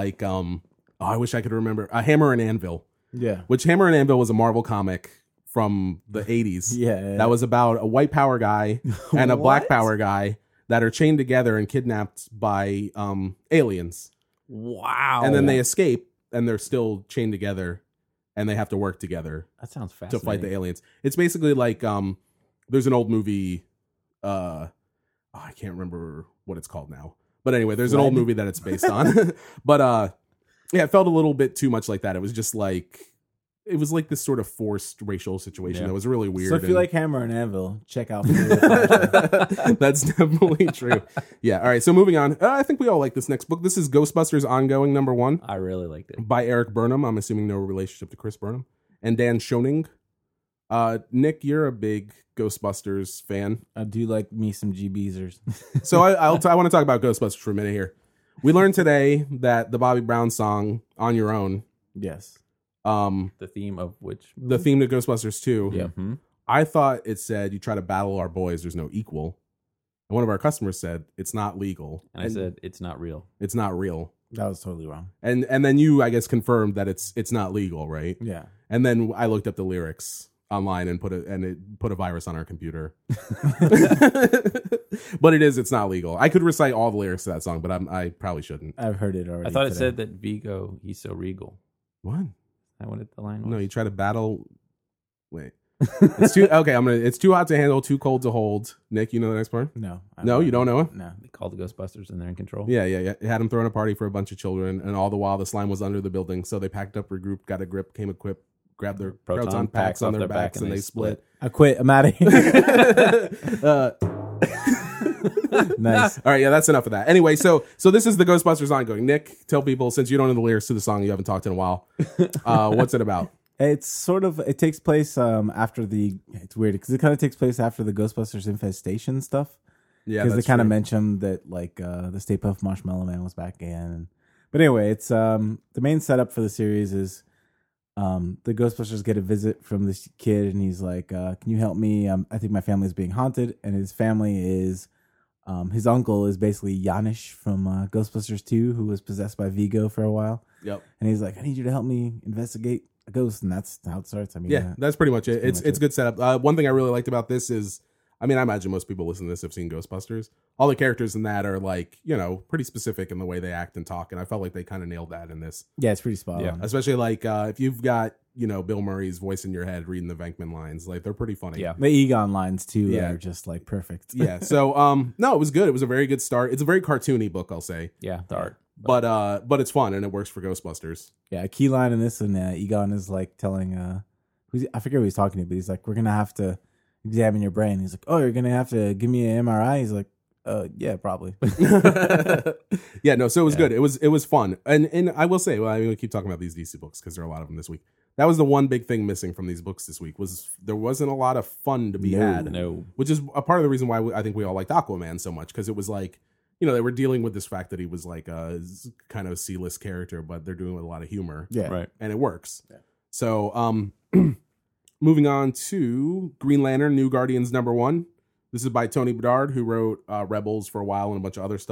I wish I could remember Hammer and Anvil, Yeah. which Hammer and Anvil was a Marvel comic from the 80s. Yeah. That was about a white power guy and a black What? power guy that are chained together and kidnapped by aliens. Wow. And then they escape and they're still chained together and they have to work together that sounds to fascinating. fight the aliens. It's basically like there's an old movie I can't remember what it's called now. But anyway, there's an old Fled? movie that it's based on. But yeah, it felt a little bit too much like that. It was just like it was like this sort of forced racial situation Yeah. that was really weird. So if you and- like Hammer and Anvil, check out. Fury of Firestorm. That's definitely true. Yeah. All right. So moving on. I think we all like this next book. This is Ghostbusters Ongoing #1 I really liked it. by Eric Burnham. I'm assuming no relationship to Chris Burnham and Dan Schoening. Nick, you're a big Ghostbusters fan. I do like me some GBzers. So I want to talk about Ghostbusters for a minute here. We learned today that the Bobby Brown song "On Your Own," Yes. The theme of which the theme to Ghostbusters 2. Yeah. Mhm. I thought it said, "You try to battle our boys, there's no equal." And one of our customers said, "It's not legal," And I said it's not real. "It's not real." That was totally wrong. And then you, I guess, confirmed that it's not legal, right? Yeah. And then I looked up the lyrics online and it put a virus on our computer. But it's not legal. I could recite all the lyrics to that song, but I probably shouldn't. I've heard it already. I thought it today. said that Vigo, he's so regal. What? I wanted the line was. No, you try to battle. Wait, it's too okay. It's too hot to handle, too cold to hold. Nick, you know the next part? No. No, you don't know it? No. They called the Ghostbusters and they're in control. Yeah. It had him throwing a party for a bunch of children, and all the while the slime was under the building. So they packed up, regrouped, got a grip, came equipped, grabbed their proton packs on their backs, and they split. I quit. I'm out of here. Nice. All right, yeah, that's enough of that. Anyway, so this is the Ghostbusters Ongoing. Nick, tell people, since you don't know the lyrics to the song, you haven't talked in a while. What's it about? It's sort of, it takes place after it's weird because it kind of takes place after the Ghostbusters infestation stuff. Yeah, Because they that's kind of true. mentioned that like the Stay Puft Marshmallow Man was back again. But anyway, it's the main setup for the series is the Ghostbusters get a visit from this kid and he's like, can you help me? I think my family is being haunted, and his family is his uncle is basically Janish from Ghostbusters 2, who was possessed by Vigo for a while. Yep. And he's like, I need you to help me investigate a ghost, and that's how it starts. I mean, Yeah, that's pretty much it. pretty much It's good setup. One thing I really liked about this is, I imagine most people listening to this have seen Ghostbusters. All the characters in that are like, pretty specific in the way they act and talk, and I felt like they kind of nailed that in this. yeah, it's pretty spot Yeah. on. Especially like if you've got Bill Murray's voice in your head reading the Venkman lines, like they're pretty funny. Yeah. The Egon lines too Yeah. are just like perfect. Yeah. So no, it was good. It was a very good start. It's a very cartoony book, I'll say, Yeah, the art. but it's fun and it works for Ghostbusters. Yeah, a key line in this, and Egon is like telling I forget who he's talking to, but he's like, we're gonna have to examine your brain. He's like, oh, you're gonna have to give me an MRI. He's like, yeah, probably. Yeah, no, so it was good. It was fun. And I will say, we keep talking about these DC books because there are a lot of them this week. That was the one big thing missing from these books this week, was there wasn't a lot of fun to be had. No. Which is a part of the reason why I think we all liked Aquaman so much, because it was like, they were dealing with this fact that he was like a kind of C-list character, but they're doing it with a lot of humor. Yeah, Right. And it works. Yeah. So, moving on to Green Lantern, New Guardians #1. This is by Tony Bedard, who wrote Rebels for a while and a bunch of other stuff.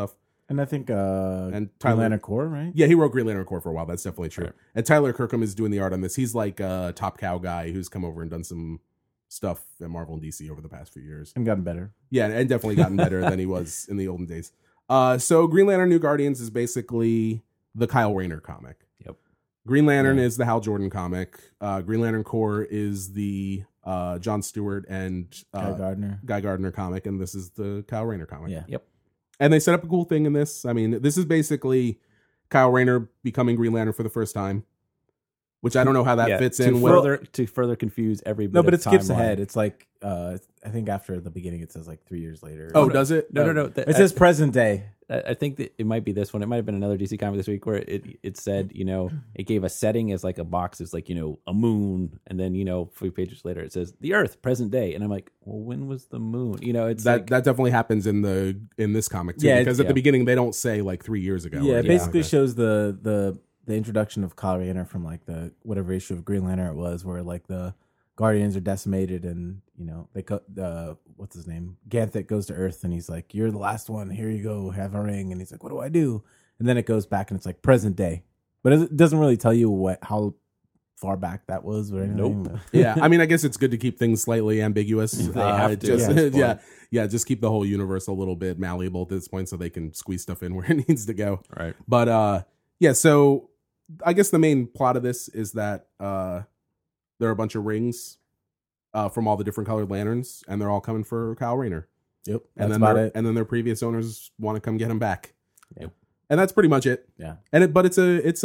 And I think And Green Tyler- Lantern Corps, right? Yeah, he wrote Green Lantern Corps for a while. That's definitely true. Right. And Tyler Kirkham is doing the art on this. He's like a Top Cow guy who's come over and done some stuff at Marvel and DC over the past few years. And gotten better. Yeah, and definitely gotten better than he was in the olden days. So Green Lantern New Guardians is basically the Kyle Rayner comic. Yep. Green Lantern is the Hal Jordan comic. Green Lantern Corps is the John Stewart and Guy Gardner. comic, and this is the Kyle Rayner comic. Yeah. Yep. And they set up a cool thing in this. I mean, this is basically Kyle Rayner becoming Green Lantern for the first time, which I don't know how that fits in. To further confuse every bit No, but of it skips timeline. ahead. It's like I think after the beginning it says like 3 years later. Oh, does it? No. It says present day. I think that it might be this one. It might have been another DC comic this week where it said, it gave a setting as like a box. It's like, a moon. And then, a few pages later, it says the Earth, present day. And I'm like, well, when was the moon? It's that like, that definitely happens in this comic too. Yeah, because at yeah. the beginning they don't say like 3 years ago. Yeah, or it basically okay. shows the introduction of Kyle Rayner from like the whatever issue of Green Lantern it was, where like the Guardians are decimated, and they what's his name, Ganthet goes to Earth, and he's like, "You're the last one. Here you go. Have a ring." And he's like, "What do I do?" And then it goes back, and it's like present day, but it doesn't really tell you how far back that was or anything. Nope. Yeah, I mean, I guess it's good to keep things slightly ambiguous. They have to just, at this point. yeah, just keep the whole universe a little bit malleable at this point, so they can squeeze stuff in where it needs to go. right. But yeah, so I guess the main plot of this is that there are a bunch of rings from all the different colored lanterns, and they're all coming for Kyle Rayner. Yep, And that's then about it. And then their previous owners want to come get him back. Yep. And that's pretty much it. Yeah, And it's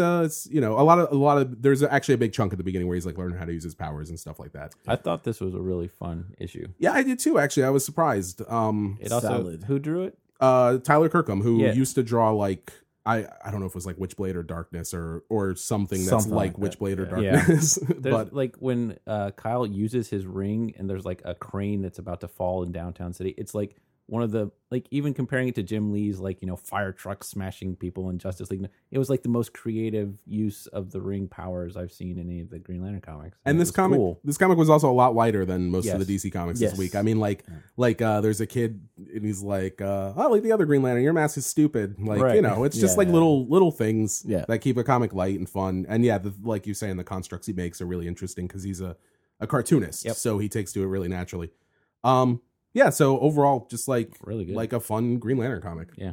a lot of there's actually a big chunk at the beginning where he's like learning how to use his powers and stuff like that. I thought this was a really fun issue. Yeah, I did too. Actually, I was surprised. It also, Solid. who drew it? Tyler Kirkham, who Yeah. used to draw like I don't know if it was like Witchblade or Darkness or something that's Something like like that, Witchblade or yeah. Darkness. There's but like when Kyle uses his ring and there's like a crane that's about to fall in downtown city. It's like one of the, like, even comparing it to Jim Lee's, like, fire trucks smashing people in Justice League, it was like the most creative use of the ring powers I've seen in any of the Green Lantern comics. and it this was comic cool. this comic was also a lot lighter than most of Yes. the DC comics Yes. this week. I mean, like there's a kid and he's like, I like the other Green Lantern. Your mask is stupid. Like, Right. It's just Yeah. like little things Yeah. that keep a comic light and fun. And yeah, like you saying, the constructs he makes are really interesting because he's a cartoonist, Yep. so he takes to it really naturally. Yeah, so overall, just like Really good. like a fun Green Lantern comic. Yeah.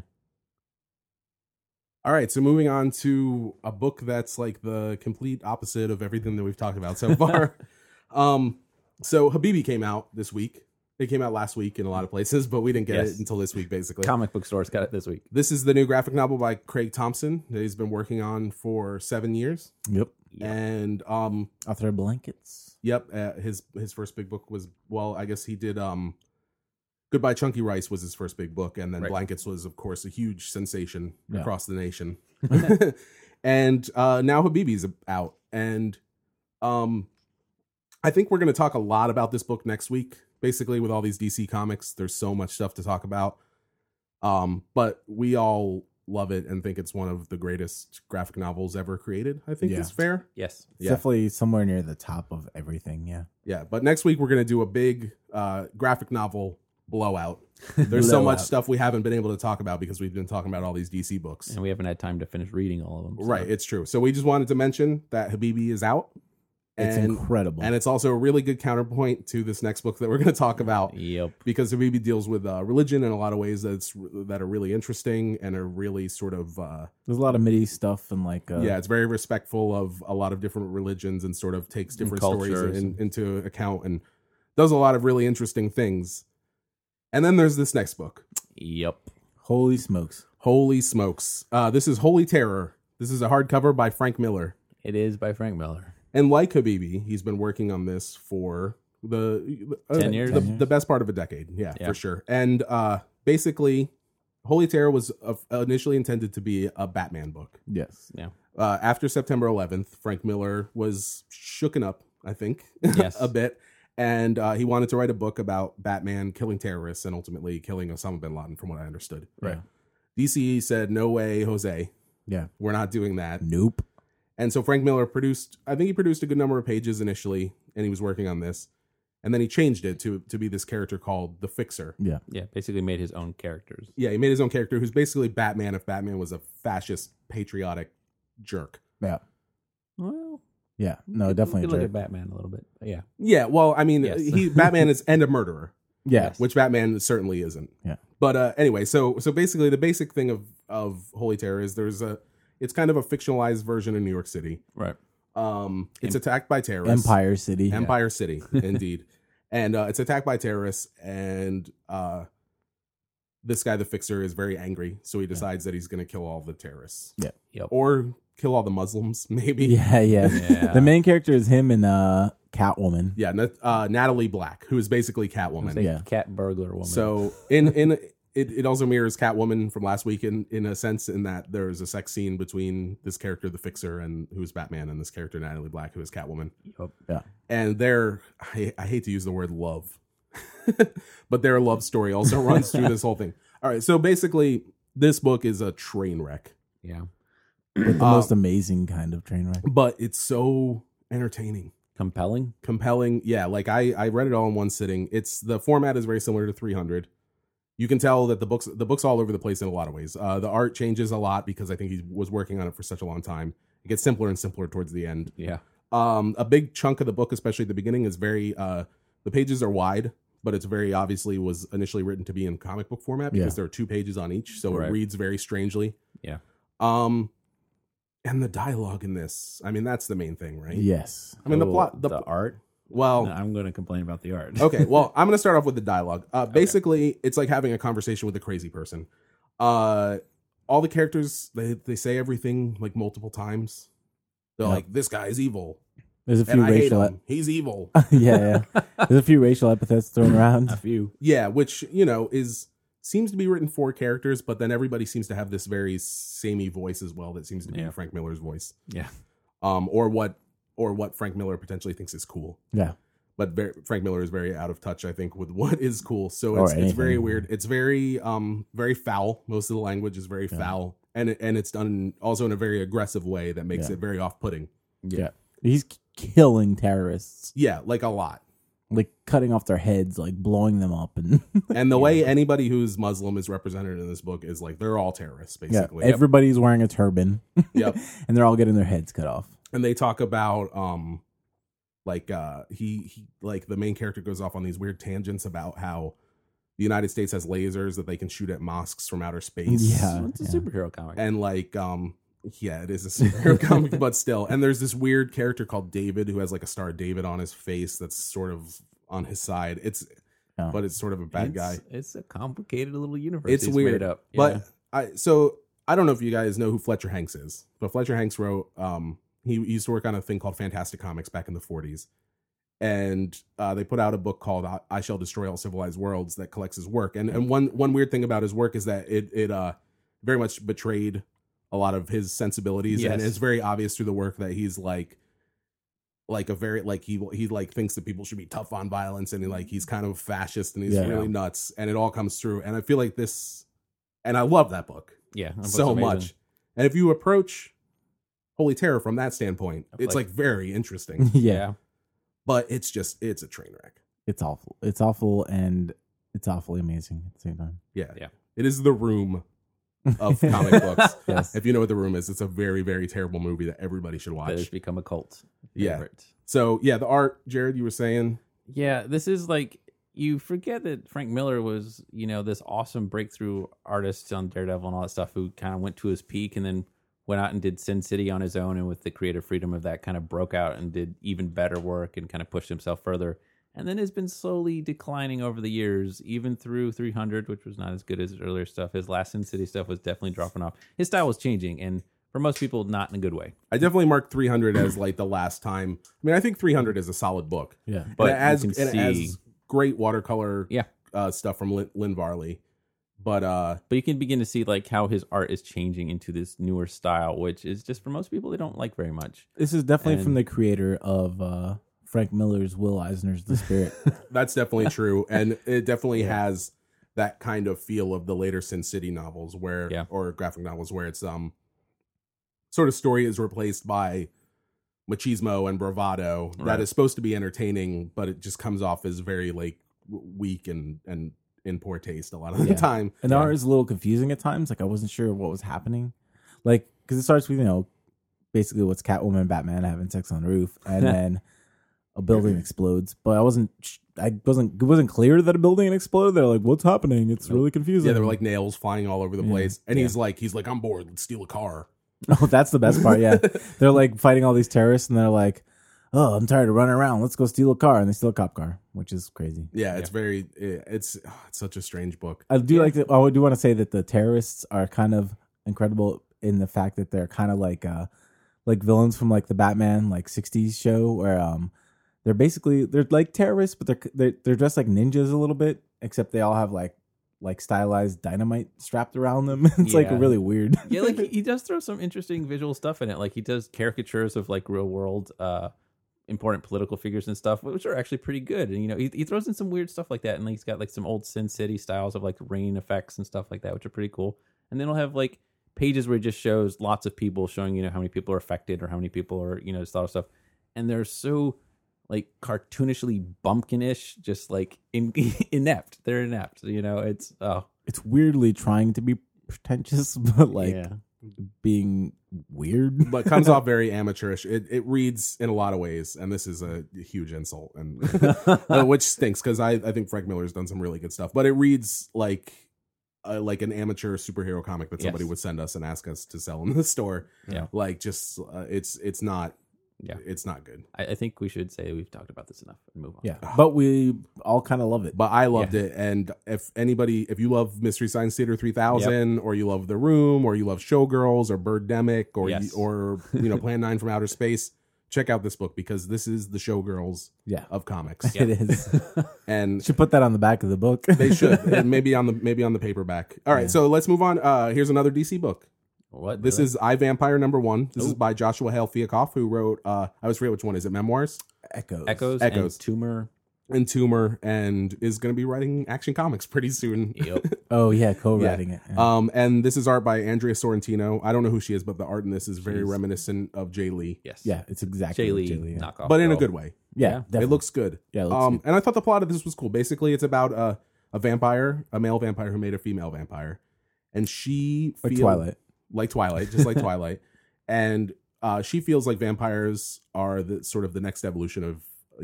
All right, so moving on to a book that's like the complete opposite of everything that we've talked about so far. So Habibi came out this week. It came out last week in a lot of places, but we didn't get Yes. it until this week, basically. Comic book stores got it this week. This is the new graphic novel by Craig Thompson that he's been working on for 7 years. Yep. And Author of Blankets. yep, his first big book was, well, I guess he did Goodbye Chunky Rice was his first big book, and then Right. Blankets was, of course, a huge sensation Yeah. across the nation. And now Habibi's out, and I think we're going to talk a lot about this book next week. Basically, with all these DC comics, there's so much stuff to talk about. But we all love it and think it's one of the greatest graphic novels ever created. I think Yeah. is fair. Yes. It's definitely somewhere near the top of everything. Yeah. Yeah, but next week we're going to do a big graphic novel blowout. There's so much Blowout. stuff we haven't been able to talk about because we've been talking about all these DC books. And we haven't had time to finish reading all of them. so- Right, it's true. So we just wanted to mention that Habibi is out. It's And, incredible. and it's also a really good counterpoint to this next book that we're going to talk about. Yep. Because Habibi deals with religion in a lot of ways that are really interesting and are really sort of There's a lot of MIDI stuff and like yeah, it's very respectful of a lot of different religions and sort of takes different stories cultures. into account and does a lot of really interesting things. And then there's this next book. Yep. holy smokes. Holy smokes! This is Holy Terror. This is a hardcover by Frank Miller. It is by Frank Miller. And like Habibi, he's been working on this for the 10 years? the best part of a decade. Yeah, Yeah. for sure. And basically, Holy Terror was initially intended to be a Batman book. Yes. Yeah. After September 11th, Frank Miller was shooken up, I think, Yes. a bit. And he wanted to write a book about Batman killing terrorists and ultimately killing Osama bin Laden, from what I understood. Right. DC said, no way, Jose. Yeah. We're not doing that. Nope. And so Frank Miller produced a good number of pages initially, and he was working on this. and then he changed it to be this character called the Fixer. Yeah. Yeah, basically made his own characters. Yeah, he made his own character who's basically Batman if Batman was a fascist, patriotic jerk. Yeah. Well, Yeah. No, you definitely. could a look jerk. at Batman a little bit. Yeah. Yeah, well, I mean, Yes. Batman is and a murderer, Yes. which Batman certainly isn't. Yeah. But anyway, so basically, the basic thing of Holy Terror is it's kind of a fictionalized version of New York City. Right. It's attacked by terrorists. Empire City. Empire City, indeed. And it's attacked by terrorists, and this guy, the Fixer, is very angry, so he decides that he's going to kill all the terrorists. Yeah. Yep. Or kill all the Muslims, maybe. Yeah. Yeah. The main character is him and Catwoman. Yeah, Natalie Black, who is basically Catwoman. It's a Yeah. cat burglar woman. So it also mirrors Catwoman from last week in a sense, in that there's a sex scene between this character, the Fixer, and who's Batman, and this character, Natalie Black, who is Catwoman. Yep. Yeah. And I hate to use the word love, but their love story also runs through this whole thing. All right, so basically, this book is a train wreck, Yeah. With the most amazing kind of train wreck. but it's so entertaining, Compelling. compelling. Yeah, like I read it all in one sitting. The format is very similar to 300. You can tell that the book's all over the place in a lot of ways. The art changes a lot because I think he was working on it for such a long time. It gets simpler and simpler towards the end. Yeah. A big chunk of the book, especially at the beginning, is very the pages are wide, but it's very obviously was initially written to be in comic book format because there are 2 pages on each, so Right. it reads very strangely. Yeah. And the dialogue in this, I mean, that's the main thing, right? Yes. I mean, the Oh, plot, the art. well, No, I'm going to complain about the art. okay, well, I'm going to start off with the dialogue. Basically, it's like having a conversation with a crazy person. All the characters, they say everything like multiple times. They're Yeah. like, this guy is evil, There's a and few I hate racial. him. He's evil. Yeah. There's a few racial epithets thrown around. A few. Yeah, which, seems to be written for characters, but then everybody seems to have this very samey voice as well that seems to be Yeah. Frank Miller's voice. Yeah. Or what Frank Miller potentially thinks is cool. Yeah. But Frank Miller is very out of touch, I think, with what is cool. So Or it's very anything. weird. It's very very foul. Most of the language is very foul, and it's done also in a very aggressive way that makes it very off-putting. Yeah. He's killing terrorists, Yeah, like a lot. like cutting off their heads, like blowing them up, and And the way anybody who's Muslim is represented in this book is like they're all terrorists, yeah, basically. everybody's wearing a turban, Yep. and they're all getting their heads cut off. And they talk about he like the main character goes off on these weird tangents about how the United States has lasers that they can shoot at mosques from outer space. Yeah. Well, it's a superhero comic. And like yeah, it is a superhero comic, but still. And there's this weird character called David who has like a Star of David on his face that's sort of on his side. But it's sort of a bad guy. It's a complicated little universe. It's he's weird. made up. But I don't know if you guys know who Fletcher Hanks is, but Fletcher Hanks wrote he used to work on a thing called Fantastic Comics back in the 40s. And they put out a book called I Shall Destroy All Civilized Worlds that collects his work. And one weird thing about his work is that it very much betrayed a lot of his sensibilities. Yes. And it's very obvious through the work that he's like a very like he like thinks that people should be tough on violence, and he's kind of fascist, and he's Yeah. really nuts, and it all comes through. And I feel like this, and I love that book yeah, that book's so amazing. much. And if you approach Holy Terror from that standpoint, it's like very interesting. Yeah, But it's a train wreck. it's awful. It's awful, and it's awfully amazing at the same time. Yeah. Yeah. It is The Room of comic books. Yes. If you know what The Room is, it's a very, very terrible movie that everybody should That has watch. become a cult Yeah. favorite. So, yeah, the art, Jared, you were saying. Yeah, this is like you forget that Frank Miller was, this awesome breakthrough artist on Daredevil and all that stuff who kind of went to his peak and then went out and did Sin City on his own, and with the creative freedom of that kind of broke out and did even better work and kind of pushed himself further. And then has been slowly declining over the years, even through 300, which was not as good as his earlier stuff. His last Sin City stuff was definitely dropping off. His style was changing, and for most people, not in a good way. I definitely marked 300 as like the last time. I mean, I think 300 is a solid book. Yeah. But it has, you can and it has see- great watercolor Yeah. Stuff from Lynn Varley. But But you can begin to see like how his art is changing into this newer style, which is just for most people they don't like very much. This is definitely And- from the creator of Frank Miller's Will Eisner's The Spirit. that's definitely true. And it definitely has that kind of feel of the later Sin City novels or graphic novels where it's sort of story is replaced by machismo and bravado that Right. is supposed to be entertaining, but it just comes off as very like weak and in poor taste a lot of the Yeah. time. And the art is a little confusing at times. Like I wasn't sure what was happening. Like because it starts with basically what's Catwoman and Batman having sex on the roof, and then a building explodes. But it wasn't clear that a building exploded. They're like, what's happening? It's really confusing. Yeah, there were like nails flying all over the place, and he's like, I'm bored. Let's steal a car. Oh, that's the best part. Yeah, they're like fighting all these terrorists, and they're like, "Oh, I'm tired of running around. Let's go steal a car." And they steal a cop car, which is crazy. Yeah, it's very it's such a strange book. I do I do want to say that the terrorists are kind of incredible in the fact that they're kind of like villains from like the Batman like '60s show, where they're like terrorists, but they're dressed like ninjas a little bit, except they all have like stylized dynamite strapped around them. It's like Yeah. really weird. Yeah, like he does throw some interesting visual stuff in it. Like he does caricatures of like real world important political figures and stuff, which are actually pretty good. And he throws in some weird stuff like that, and he's got like some old Sin City styles of like rain effects and stuff like that, which are pretty cool. And then he'll have like pages where he just shows lots of people showing how many people are affected or how many people are just a lot of stuff, and they're so like cartoonishly bumpkinish, just like inept. They're inept. It's weirdly trying to be pretentious, but like yeah. being weird. But comes off very amateurish. It reads in a lot of ways, and this is a huge insult, and which stinks because I think Frank Miller's done some really good stuff. But it reads like an amateur superhero comic that somebody Yes. would send us and ask us to sell in the store. Yeah. Like just it's not. Yeah. It's not good. I think we should say we've talked about this enough and move on. Yeah, but we all kind of love it. But I loved it, and if you love Mystery Science Theater 3000, or you love The Room, or you love Showgirls, or Birdemic, or Yes. or Plan 9 from Outer Space, check out this book because this is the Showgirls of comics, It is. and Should put that on the back of the book. they should, and maybe on the paperback. All right, so let's move on. Here's another DC book. What? This is I, Vampire #1. This is by Joshua Hale Fiakoff, who wrote I always forget which one. Is it Memoirs? Echoes Echoes. and Tumor. And Tumor, and is going to be writing Action Comics pretty soon. Yep. Oh yeah, co-writing it. Yeah. And this is art by Andrea Sorrentino. I don't know who she is, but the art in this is very reminiscent of Jay Lee. Yes. Yeah, it's exactly Jay what Lee Jay Lee, yeah. knockoff. But in a girl. good way. Yeah, Yeah. definitely. It looks good. Yeah, it looks good. And I thought the plot of this was cool. Basically, it's about a vampire, a male vampire who made a female vampire. And she like feels Twilight. like Twilight, just like Twilight. And she feels like vampires are the sort of the next evolution of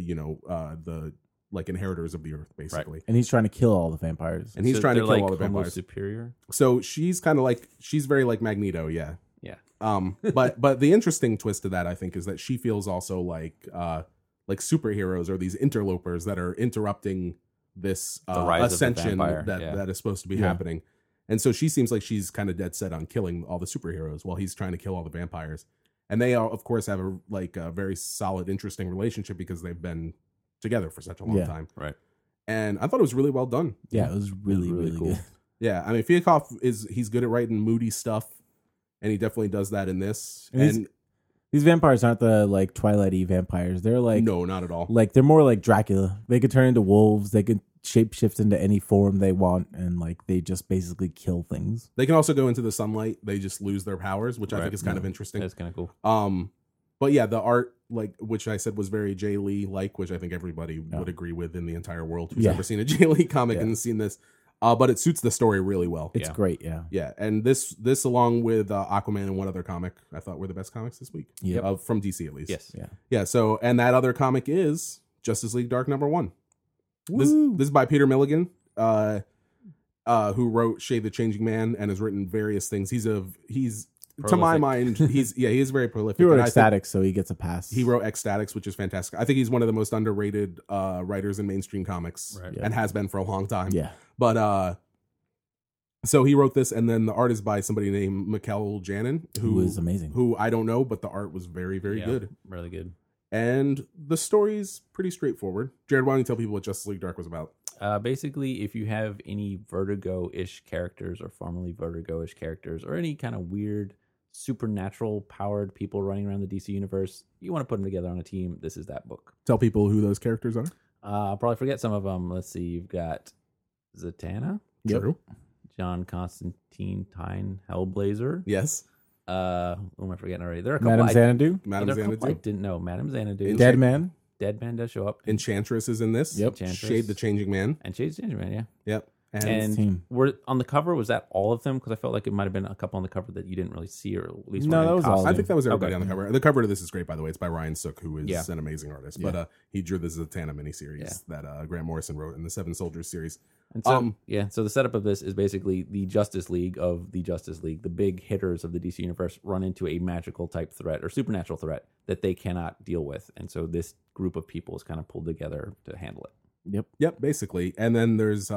the like inheritors of the earth, basically. And he's trying to kill all the vampires. And he's So trying to they're kill like all the Homo vampires. superior. So she's very like Magneto, yeah. Yeah. But the interesting twist to that, I think, is that she feels also like superheroes or these interlopers that are interrupting this The rise of the ascension vampire, that is supposed to be Yeah. happening. And so she seems like she's kind of dead set on killing all the superheroes while he's trying to kill all the vampires. And they, of course, have a very solid, interesting relationship because they've been together for such a long time. Right. And I thought it was really well done. Yeah, it was really, really really cool. good. Yeah, I mean, Fiakoff he's good at writing moody stuff, and he definitely does that in this. And These vampires aren't the like Twilight-y vampires. They're like no, not at all. Like they're more like Dracula. They could turn into wolves. They could shapeshift into any form they want, and like they just basically kill things. They can also go into the sunlight. They just lose their powers, which I think is kind of interesting. That's kind of cool. But yeah, the art, like which I said was very Jay Lee like, which I think everybody would agree with in the entire world who's ever seen a Jay Lee comic and seen this. But it suits the story really well. It's great, yeah. Yeah, and this along with Aquaman and one other comic I thought were the best comics this week. Yep. From DC at least. Yes. Yeah. Yeah. So and that other comic is Justice League Dark #1. This is by Peter Milligan, who wrote Shade the Changing Man and has written various things. He's to my mind, he is very prolific. He wrote And I think Ecstatic, so he gets a pass. he wrote Ecstatics, which is fantastic. I think he's one of the most underrated writers in mainstream comics, Right. and has been for a long time. Yeah. But so he wrote this, and then the art is by somebody named Mikkel Janin, Who is amazing. Who I don't know, but the art was very, very Yeah, good. Really good. And the story's pretty straightforward. Jared, why don't you tell people what Justice League Dark was about? Basically, if you have any Vertigo-ish characters or formerly Vertigo-ish characters or any kind of weird supernatural powered people running around the DC universe, you want to put them together on a team, this is that book. Tell people who those characters are. I'll probably forget some of them. Let's see. You've got Zatanna, True. John Constantine Tyne Hellblazer, Yes. Who am I forgetting already? There are a couple. Madame Xanadu, Madame there are a couple I Xanadu. didn't know. Madame Xanadu. Dead Man. Dead Man does show up. Enchantress is in this. Yep. Enchantress. Shade the Changing Man. And Shade's Gingerman, yeah. Yep. And team. were on the cover, was that all of them? Because I felt like it might have been a couple on the cover that you didn't really see, or at least No, weren't that in was all costume. of I think that was everybody Okay. on the cover. The cover to this is great, by the way. It's by Ryan Sook, who is Yeah. an amazing artist. Yeah. But he drew the Zatanna miniseries that Grant Morrison wrote in the Seven Soldiers series. And so, so the setup of this is basically the Justice League of the Justice League. The big hitters of the DC universe run into a magical type threat or supernatural threat that they cannot deal with, and so this group of people is kind of pulled together to handle it. Yep, basically. And then there's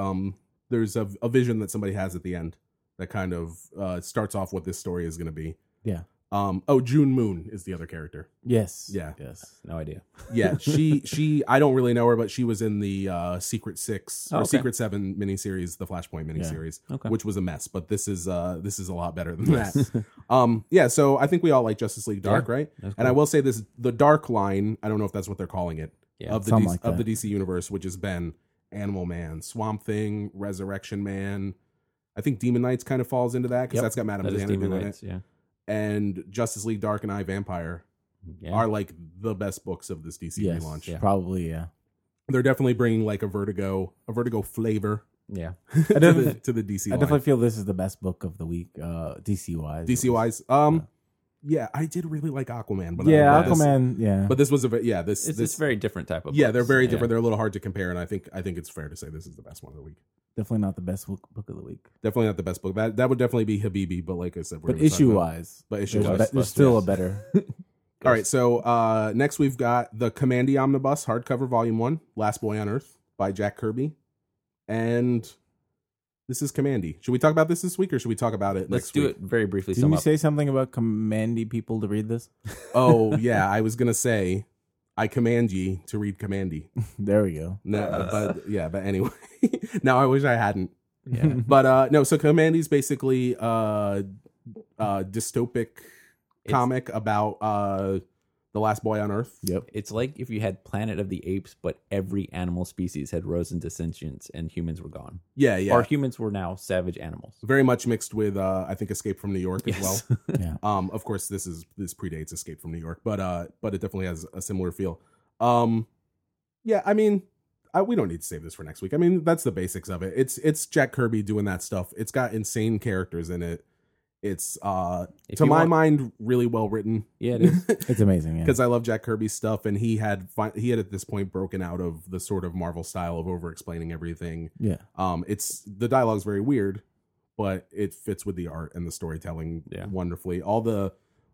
a vision that somebody has at the end that kind of starts off what this story is going to be. Yeah. June Moon is the other character. Yes. Yeah. Yes. No idea. Yeah, she I don't really know her, but she was in the Secret 6 or okay. Secret 7 miniseries, the Flashpoint miniseries, Okay. which was a mess, but this is a lot better than that. Yeah, so I think we all like Justice League Dark, right? That's And I cool. will say this, the Dark line, I don't know if that's what they're calling it, Yeah, of the something DC, like of that. the DC universe, which has been Animal Man, Swamp Thing, Resurrection Man. I think Demon Knights kind of falls into that because Yep, that's got Madame that is Xanadu Demon in it. Knights, yeah. And Justice League Dark and I Vampire Yeah. are like the best books of this DC Yes. relaunch. Yeah. Probably. Yeah. They're definitely bringing like a Vertigo flavor Yeah. to definitely- the DC I line. definitely feel this is the best book of the week, DC wise. DC wise. Yeah, I did really like Aquaman, but Yeah, but this- Aquaman. Yeah. But this was this It's very different type of yeah, books. they're very different. They're a little hard to compare, and I think it's fair to say this is the best one of the week. Definitely not the best book of the week. Definitely not the best book. That would definitely be Habibi, but like I said, we're But gonna talk issue about- wise, but issue there's, wise, there's still a better. All right, so next we've got the Commandy Omnibus hardcover volume 1, Last Boy on Earth by Jack Kirby, and this is Commandy. Should we talk about this week, or should we talk about it Let's next do week? it very briefly. Didn't Sum we up. say something about commanding people to read this? Oh yeah, I was gonna say, I command ye to read Commandy. There we go. No, but anyway, now I wish I hadn't. Yeah. But no, so Commandy's basically dystopic comic about the last boy on Earth. Yep. It's like if you had Planet of the Apes, but every animal species had risen to sentience and humans were gone. Yeah, yeah. Or humans were now savage animals. Very much mixed with I think Escape from New York as Yes. well. Yeah. Of course this predates Escape from New York, but it definitely has a similar feel. Yeah, I mean, we don't need to save this for next week. I mean, that's the basics of it. It's Jack Kirby doing that stuff. It's got insane characters in it. It's If to you my want- mind really well written. Yeah, it is. It's amazing. Yeah. Because I love Jack Kirby's stuff, and he had at this point broken out of the sort of Marvel style of over explaining everything. Yeah. It's the dialogue's very weird, but it fits with the art and the storytelling Yeah. wonderfully. All the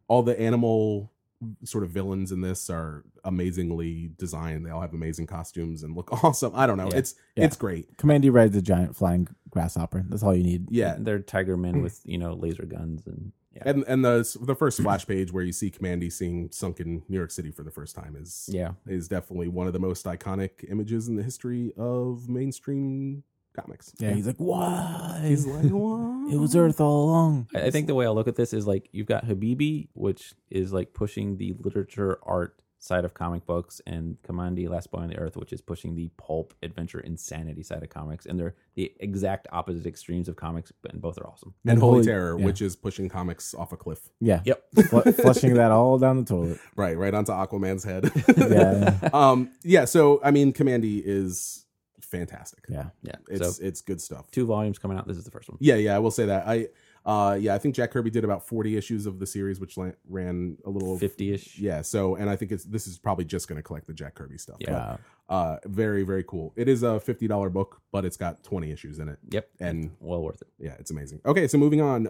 animal sort of villains in this are amazingly designed. They all have amazing costumes and look awesome. I don't know. Yeah. It's great. Commandy rides a giant flying grasshopper. That's all you need. Yeah. They're tiger men with, laser guns and yeah. And the first splash page where you see Commandy seeing sunken New York City for the first time is definitely one of the most iconic images in the history of mainstream comics. Yeah. He's like, why? He's like, what? It was Earth all along. I think the way I look at this is like you've got Habibi, which is like pushing the literature art side of comic books, and Kamandi, Last Boy on the Earth, which is pushing the pulp adventure insanity side of comics, and they're the exact opposite extremes of comics, and both are awesome. And Holy Holy- Terror, yeah. which is pushing comics off a cliff. Yeah. Yep. Flushing that all down the toilet. Right onto Aquaman's head. Yeah. Yeah, so I mean Commandy is fantastic. Yeah. Yeah. It's good stuff. 2 volumes coming out. This is the first one. Yeah, I will say that. I think Jack Kirby did about 40 issues of the series, which ran a little 50-ish. Yeah, so and I think this is probably just going to collect the Jack Kirby stuff. Yeah. But, very, very cool. It is a $50 book, but it's got 20 issues in it. Yep. And Well worth it. yeah, it's amazing. Okay, so moving on.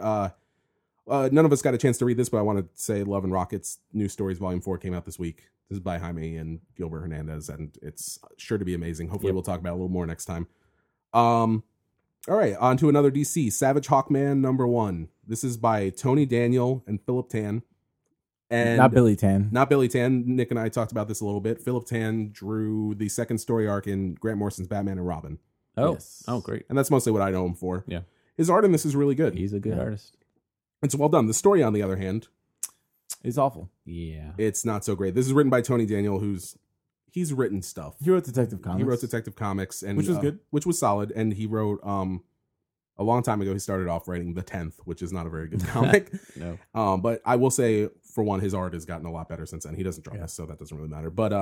None of us got a chance to read this, but I want to say Love and Rockets New Stories Volume 4 came out this week. This is by Jaime and Gilbert Hernandez, and it's sure to be amazing. Hopefully we'll talk about it a little more next time. All right, on to another DC. Savage Hawkman #1. This is by Tony Daniel and Philip Tan. And Not Billy Tan. Not Billy Tan. Nick and I talked about this a little bit. Philip Tan drew the second story arc in Grant Morrison's Batman and Robin. Oh, Yes. oh, great. And that's mostly what I know him for. Yeah. His art in this is really good. He's a good Yeah. artist. It's well done. The story, on the other hand, It's awful. Yeah. it's not so great. This is written by Tony Daniel, he's written stuff. He wrote Detective Comics. He wrote Detective Comics, and Which was good. which was solid. And he wrote a a long time ago, he started off writing The 10th, which is not a very good comic. No. But I will say, for one, his art has gotten a lot better since then. He doesn't draw this, so that doesn't really matter. But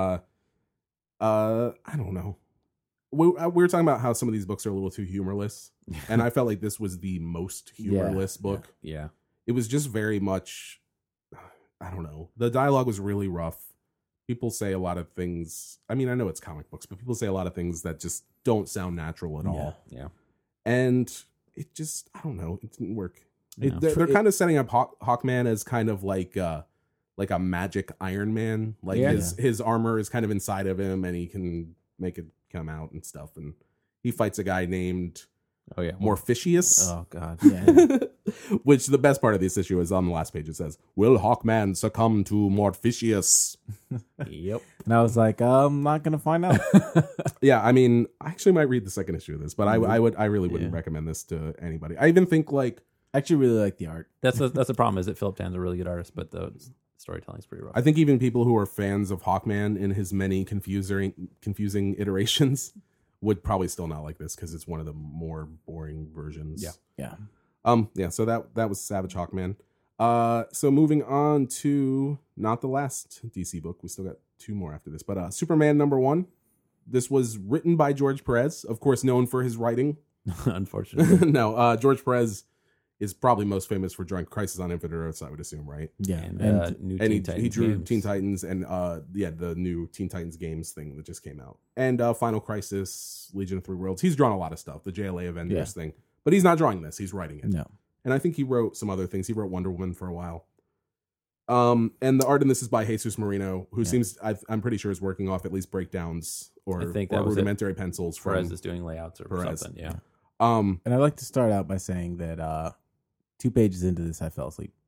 I don't know. We were talking about how some of these books are a little too humorless, and I felt like this was the most humorless book. Yeah. It was just very much, I don't know. The dialogue was really rough. People say a lot of things. I mean, I know it's comic books, but people say a lot of things that just don't sound natural at all. Yeah. And it just, I don't know. It didn't work. No. They're kind of setting up Hawkman as kind of like a magic Iron Man. Like his armor is kind of inside of him, and he can make it come out and stuff. And he fights a guy named Morpheus. Oh God. Yeah. Which the best part of this issue is on the last page. It says, "Will Hawkman succumb to Morpheus?" Yep. And I was like, I'm not gonna find out. Yeah, I mean, I actually might read the second issue of this, but I really wouldn't recommend this to anybody. I even think like I actually really like the art. That's the problem is that Philip Tan's a really good artist, but the storytelling's pretty rough. I think even people who are fans of Hawkman in his many confusing iterations would probably still not like this because it's one of the more boring versions. Yeah. So that was Savage Hawkman. So moving on to not the last DC book. We still got two more after this, but Superman #1. This was written by George Perez, of course, known for his writing. Unfortunately. No, George Perez is probably most famous for drawing Crisis on Infinite Earths, I would assume, right? Yeah. And new Teen Titans he drew games. Teen Titans and the new Teen Titans games thing that just came out. And Final Crisis, Legion of Three Worlds. He's drawn a lot of stuff, the JLA Avengers thing. But he's not drawing this, he's writing it. No. And I think he wrote some other things. He wrote Wonder Woman for a while. And the art in this is by Jesus Marino, who seems, I'm pretty sure, is working off at least breakdowns or I think that was rudimentary pencils from Perez is doing layouts or Perez. something. Yeah. And I'd like to start out by saying that 2 pages into this, I fell asleep.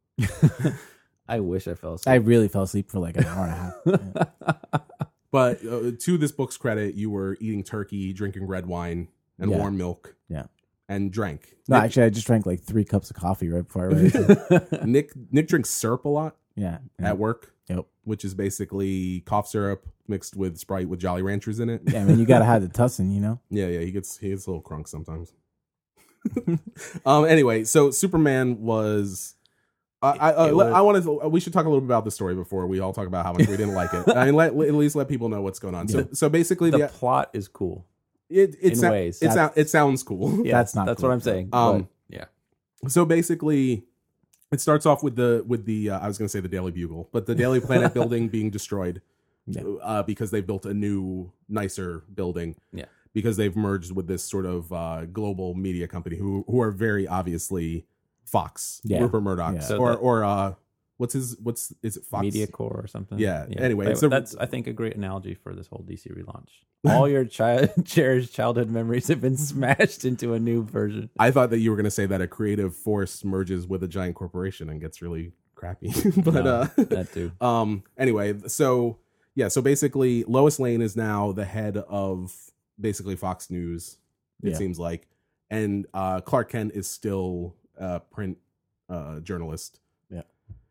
I wish I fell asleep. I really fell asleep for like an hour and a half. Yeah. But to this book's credit, you were eating turkey, drinking red wine, and warm milk. Yeah. And drank. No, actually, I just drank like 3 cups of coffee right before I read it. Nick drinks syrup a lot Yeah. at work. Yep. Which is basically cough syrup mixed with Sprite with Jolly Ranchers in it. Yeah, I mean, you got to have the tussin, you know? Yeah, he gets a little crunk sometimes. Anyway, so Superman was. We should talk a little bit about the story before we all talk about how much we didn't like it. I mean, at least let people know what's going on. Yeah. So basically, the plot is cool. It sounds cool. Yeah, That's not That's cool. what I'm saying. Um, but, yeah. So basically, it starts off with the I was going to say the Daily Bugle, but the Daily Planet building being destroyed because they built a new, nicer building. Yeah. Because they've merged with this sort of global media company who are very obviously Fox, Rupert Murdoch, Yeah. So is it Fox MediaCore or something. Yeah. Anyway, But that's I think a great analogy for this whole DC relaunch. All your cherished childhood memories have been smashed into a new version. I thought that you were going to say that a creative force merges with a giant corporation and gets really crappy. But No, that too. Anyway, so basically Lois Lane is now the head of basically Fox News, it seems like, and Clark Kent is still a print journalist. Yeah.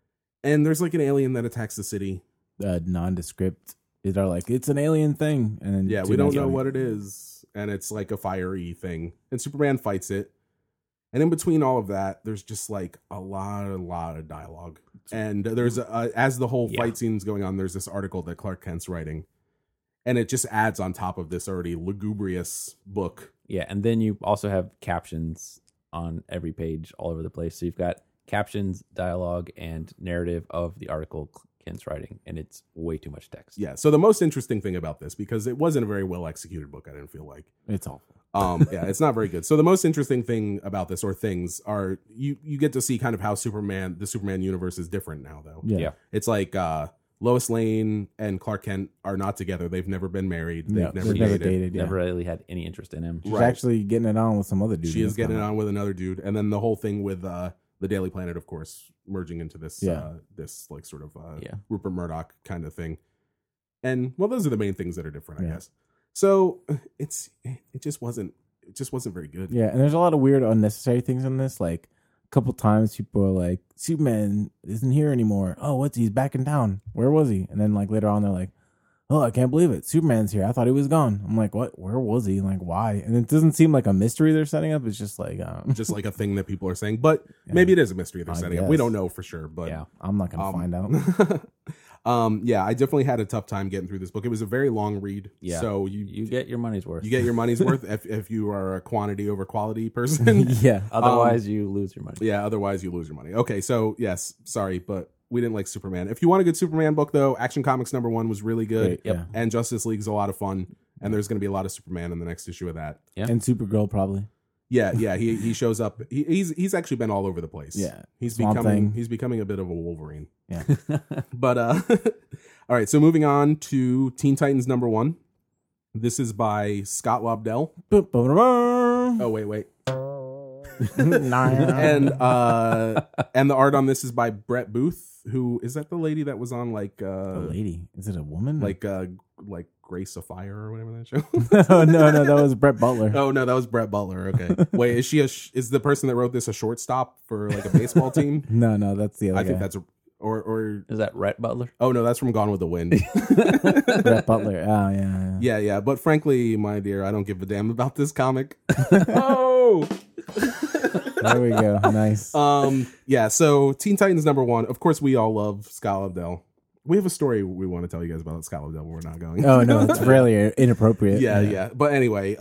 And there's like an alien that attacks the city. Nondescript. They're like, it's an alien thing. And then We don't know what it is. And it's like a fiery thing. And Superman fights it. And in between all of that, there's just like a lot of dialogue. And there's as the whole fight scene's going on, there's this article that Clark Kent's writing. And it just adds on top of this already lugubrious book. Yeah, and then you also have captions on every page all over the place. So you've got captions, dialogue, and narrative of the article Kent's writing, and it's way too much text. Yeah. So the most interesting thing about this, because it wasn't a very well executed book, I didn't feel like. It's awful. It's not very good. So the most interesting thing about this, or things, are you get to see kind of how the Superman universe is different now, though. Yeah. It's like Lois Lane and Clark Kent are not together. They've never been married. They've never dated. Never really had any interest in him. She's actually getting it on with some other dude. She is getting it on with another dude. And then the whole thing with the Daily Planet, of course, merging into this this like sort of Rupert Murdoch kind of thing. And well, those are the main things that are different, I guess. So it just wasn't very good. Yeah, and there's a lot of weird unnecessary things in this. Like a couple times people are like, Superman isn't here anymore. Oh, he's back in town. Where was he? And then like later on they're like, oh, I can't believe it. Superman's here. I thought he was gone. I'm like, what? Where was he? Like, why? And it doesn't seem like a mystery they're setting up. It's just like, just like a thing that people are saying. But maybe it is a mystery they're setting up. We don't know for sure. But Yeah. I'm not going to find out. Yeah, I definitely had a tough time getting through this book. It was a very long read. Yeah. So You get your money's worth. you get your money's worth if you are a quantity over quality person. Yeah. Otherwise, you lose your money. Yeah, otherwise you lose your money. Okay, so yes, sorry, but we didn't like Superman. If you want a good Superman book, though, Action Comics #1 was really good. Great, yeah. And Justice League's a lot of fun. And there's going to be a lot of Superman in the next issue of that. Yeah. And Supergirl probably. Yeah, he shows up. He's actually been all over the place. Yeah. he's Swamp Thing. becoming a bit of a Wolverine. Yeah. But all right, so moving on to Teen Titans #1. This is by Scott Lobdell. Oh wait. And the art on this is by Brett Booth. Who is that? The lady that was on like a lady? Is it a woman? Like Grace of Fire or whatever that show. Oh no, that was Brett Butler. Oh no, that was Brett Butler. Okay, wait, is she is the person that wrote this a shortstop for like a baseball team? No, that's the other. I think guy. that's or Is that Rhett Butler? oh no, that's from Gone with the Wind. Brett Butler. Oh yeah. Yeah. But frankly, my dear, I don't give a damn about this comic. Oh. There we go. Nice. Yeah, so Teen Titans #1. Of course, we all love Scott Lobdell. We have a story we want to tell you guys about Scott Lobdell, but we're not going. Oh no, it's really inappropriate. Yeah. But anyway,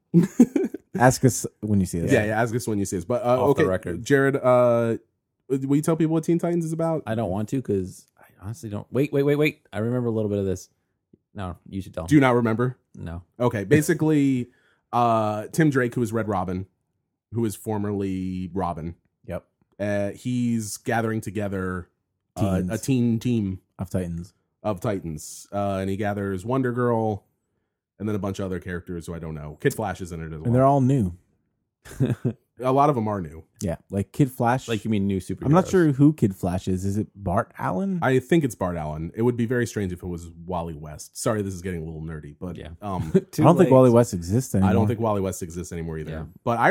ask us when you see this. yeah, ask us when you see this. But Off okay, the record. Jared, will you tell people what Teen Titans is about? I don't want to because I honestly don't. Wait. I remember a little bit of this. No, you should tell. Do you not remember? No. Okay, basically, Tim Drake, who is Red Robin, who is formerly Robin. Yep. He's gathering together Teens. a team Of Titans. of Titans, and he gathers Wonder Girl, and then a bunch of other characters who I don't know. Kid Flash is in it as And well. they're all new. A lot of them are new. Yeah. Like Kid Flash. Like you mean new superheroes? I'm not sure who Kid Flash is. Is it Bart Allen? I think it's Bart Allen. It would be very strange if it was Wally West. Sorry, this is getting a little nerdy, but Yeah. I don't think Wally West exists anymore. I don't think Wally West exists anymore either. Yeah.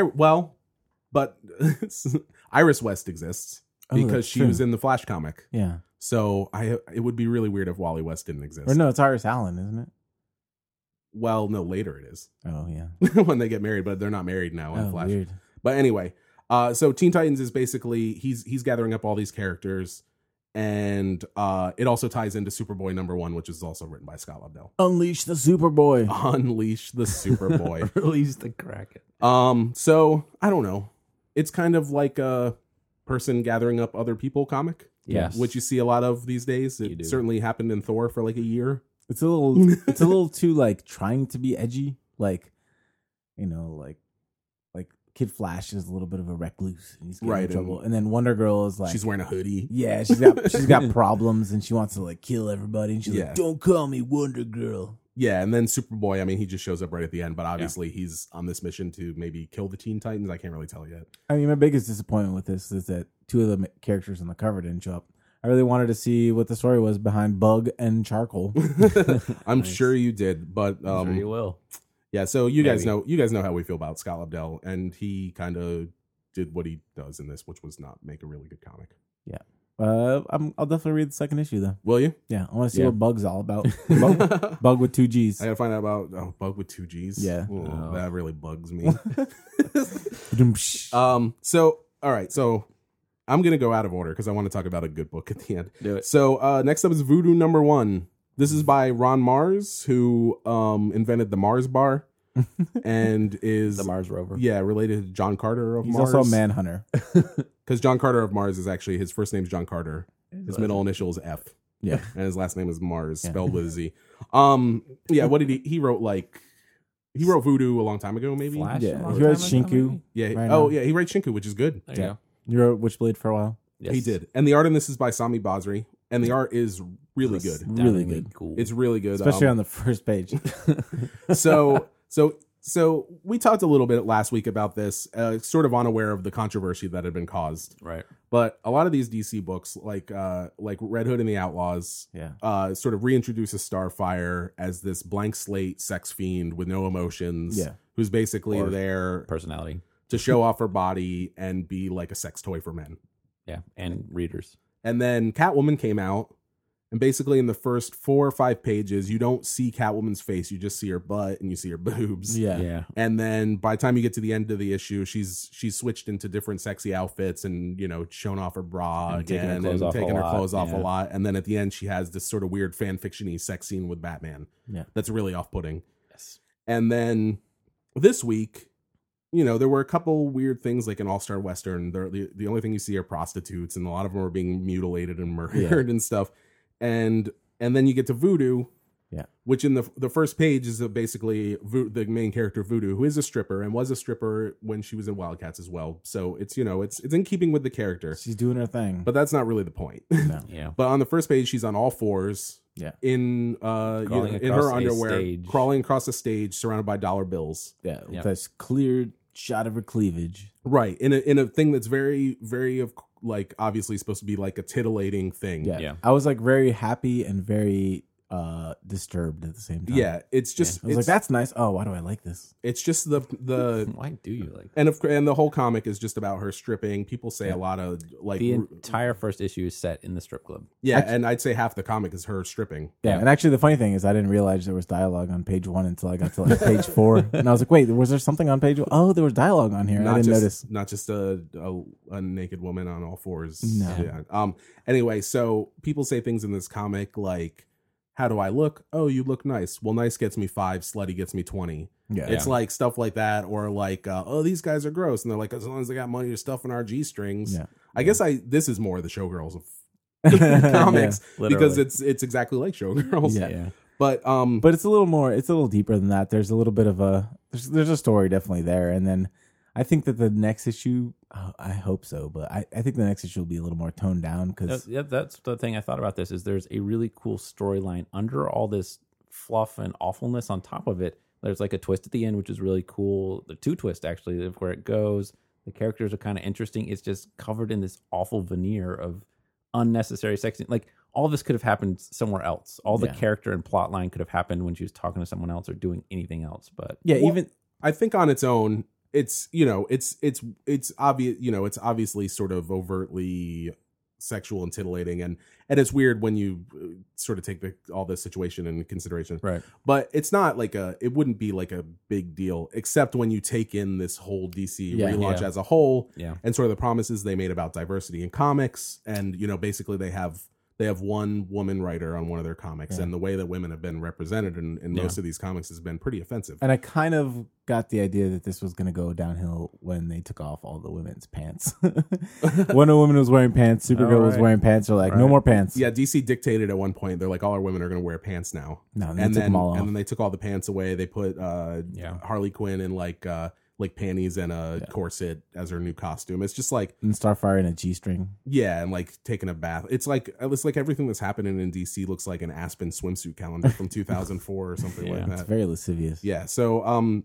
But Iris West exists Oh, because that's she true. was in the Flash comic. Yeah. So it would be really weird if Wally West didn't exist. Or no, it's Iris Allen, isn't it? Well, no, later it is Oh yeah. when they get married, but they're not married now in Oh, Flash. weird. But anyway, so Teen Titans is basically he's gathering up all these characters, and it also ties into Superboy #1, which is also written by Scott Lobdell. Unleash the Superboy. Unleash the Superboy. Release the Kraken. So I don't know. It's kind of like a person gathering up other people comic. Yes. Which you see a lot of these days. You It do. certainly happened in Thor for like a year. It's a little too like trying to be edgy. Like, you know, like Kid Flash is a little bit of a recluse and he's getting Right, in trouble. And then Wonder Girl is like She's wearing a hoodie. yeah, she's got problems and she wants to like kill everybody. And she's Yeah. like, don't call me Wonder Girl. Yeah, and then Superboy, I mean, he just shows up right at the end, but obviously he's on this mission to maybe kill the Teen Titans. I can't really tell yet. I mean, my biggest disappointment with this is that two of the characters on the cover didn't show up. I really wanted to see what the story was behind Bug and Charcoal. I'm Nice. sure you did, but I'm sure you will. yeah. So you guys Maybe. know how we feel about Scott Lobdell, and he kind of did what he does in this, which was not make a really good comic. I'll definitely read the second issue though. Will you? Yeah, I want to see Yeah. what Bug's all about. Bug with 2 G's. I gotta find out about Bug with 2 G's. Yeah. Ooh, that really bugs me. All So all right, so I'm gonna go out of order because I want to talk about a good book at the end. Do it. So next up is Voodoo #1. This is by Ron Mars, who invented the Mars Bar and is The Mars rover. yeah related to John Carter of He's Mars. also a manhunter. Because John Carter of Mars is actually his first name is John Carter. His middle initial is F. Yeah. And his last name is Mars, Yeah. spelled with a Z. Yeah, what did he wrote Voodoo a long time ago, maybe? Flash. Yeah, a long he writes time ago, Shinku. maybe? Yeah. Right Oh, now. yeah, he writes Shinku, which is good. There you go. You wrote Witchblade for a while. Yes. He did. And the art in this is by Sami Basri, and the art is really good. Really good. Cool. It's really good. Especially on the first page. So we talked a little bit last week about this, sort of unaware of the controversy that had been caused. right. But a lot of these DC books, like Red Hood and the Outlaws, Yeah. sort of reintroduces Starfire as this blank slate sex fiend with no emotions, Yeah. who's basically Or there Personality. to show off her body and be like a sex toy for men. Yeah. And readers. And then Catwoman came out, And basically in the first 4 or 5 pages, you don't see Catwoman's face. You just see her butt and you see her boobs. Yeah. And then by the time you get to the end of the issue, she's switched into different sexy outfits and, shown off her bra And taking again her clothes and off a taking her lot, clothes off a yeah. lot. And then at the end, she has this sort of weird fan fiction-y sex scene with Batman. Yeah. That's really off-putting. Yes. And then this week, there were a couple weird things like an All-Star Western. The only thing you see are prostitutes, and a lot of them are being mutilated and murdered and stuff. And then you get to Voodoo, which in the first page is basically the main character Voodoo, who is a stripper and was a stripper when she was in Wildcats as well. So it's it's in keeping with the character. She's doing her thing. But that's not really the point. No. Yeah. But on the first page, she's on all fours. Yeah. In Crawling in across her a underwear, stage. crawling across a stage surrounded by dollar bills. Yeah. Yeah. That's clear shot of her cleavage. Right. In a thing that's very, very obviously supposed to be like a titillating thing. Yeah. Yeah. I was like very happy and very disturbed at the same time. Yeah. It's just I was like, that's nice. Oh, why do I like this? it's just the Why do you like and the whole comic is just about her stripping. People say a lot of like the entire first issue is set in the strip club? yeah, and I'd say half the comic is her stripping. Yeah, and actually the funny thing is I didn't realize there was dialogue on page 1 until I got to like page 4. And I was like, wait, was there something on page 1? Oh, there was dialogue on here. I didn't notice. Not just a naked woman on all fours. No. Yeah. Anyway, so people say things in this comic like, how do I look? Oh, you look nice. Well, nice gets me 5, slutty gets me 20. Yeah. It's like stuff like that, or like, oh, these guys are gross, and they're like, as long as they got money to stuff in our G strings. Yeah. I guess this is more the Showgirls of comics Yeah, because literally. it's exactly like Showgirls. Yeah. Yeah. But But it's a little deeper than that. There's a little bit of there's a story definitely there. And then I think that the next issue, I hope so, but I think the next issue will be a little more toned down because That's the thing I thought about this is there's a really cool storyline under all this fluff and awfulness on top of it. There's like a twist at the end, which is really cool. The 2 twists actually of where it goes. The characters are kind of interesting. It's just covered in this awful veneer of unnecessary sex. Like all this could have happened somewhere else. All the character and plot line could have happened when she was talking to someone else or doing anything else. But even I think on its own, it's it's obvious, it's obviously sort of overtly sexual and titillating, and it's weird when you sort of take all this situation into consideration, right. But it's not like it wouldn't be like a big deal, except when you take in this whole DC relaunch as a whole, and sort of the promises they made about diversity in comics, and basically they have one woman writer on one of their comics, and the way that women have been represented in most of these comics has been pretty offensive. And I kind of got the idea that this was going to go downhill when they took off all the women's pants. When a woman was wearing pants, Supergirl was wearing pants. They're like, no more pants. Yeah, DC dictated at one point, they're like, all our women are going to wear pants now. No, and took them all off. then they took all the pants away. They put Harley Quinn in like panties and a corset as her new costume. It's just like, and Starfire in a G-string. Yeah, and like taking a bath. It's like everything that's happening in DC looks like an Aspen swimsuit calendar from 2004 or something like that. It's very lascivious. Yeah. So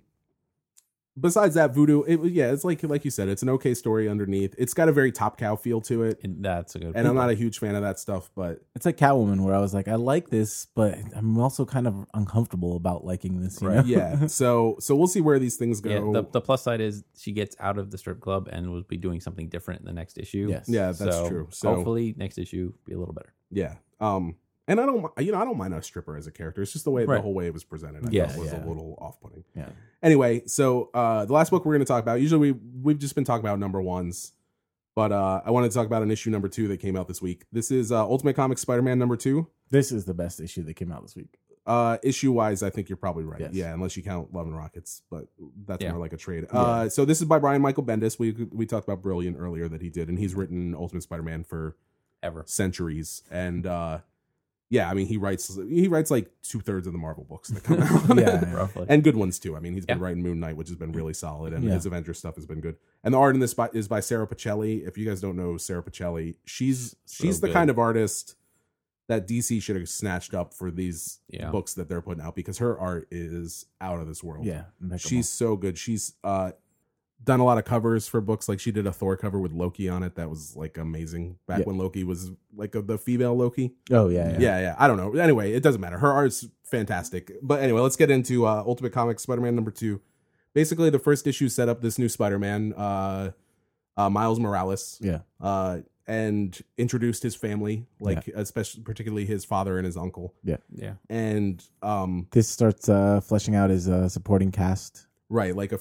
besides that, Voodoo, it's like you said, it's an okay story underneath. It's got a very Top Cow feel to it. And that's a good And I'm not a huge fan of that stuff, but it's like Catwoman, where I was like, I like this, but I'm also kind of uncomfortable about liking this. You know? yeah. So we'll see where these things go. Yeah, the plus side is she gets out of the strip club and will be doing something different in the next issue. Yes. Yeah, that's true. So hopefully next issue be a little better. Yeah. And I don't mind a stripper as a character. It's just the way the whole way it was presented. I thought was a little off-putting. Yeah. Anyway, so the last book we're going to talk about. Usually we've just been talking about number ones, but I wanted to talk about an issue number 2 that came out this week. This is Ultimate Comics Spider-Man number 2. This is the best issue that came out this week. Issue wise, I think you're probably right. Yes. Yeah, unless you count Love and Rockets, but that's more like a trade. Yeah. So this is by Brian Michael Bendis. We talked about Brilliant earlier that he did, and he's written Ultimate Spider-Man for Ever. centuries, and yeah, I mean, he writes like 2/3 of the Marvel books that come out. Yeah, roughly. And good ones too. I mean, he's been writing Moon Knight, which has been really solid, and his Avengers stuff has been good. And the art in this is by Sarah Pacelli. If you guys don't know Sarah Pacelli, she's the kind of artist that DC should have snatched up for these books that they're putting out, because her art is out of this world. Yeah, impeccable. She's so good. She's done a lot of covers for books. Like she did a Thor cover with Loki on it that was like amazing back when Loki was like the female Loki. Oh yeah. I don't know. Anyway, it doesn't matter. Her art's fantastic. But anyway, let's get into Ultimate Comics Spider-Man number 2. Basically, the first issue set up this new Spider-Man, Miles Morales. Yeah. and introduced his family, like especially particularly his father and his uncle. Yeah. Yeah. And This starts fleshing out his supporting cast. right, like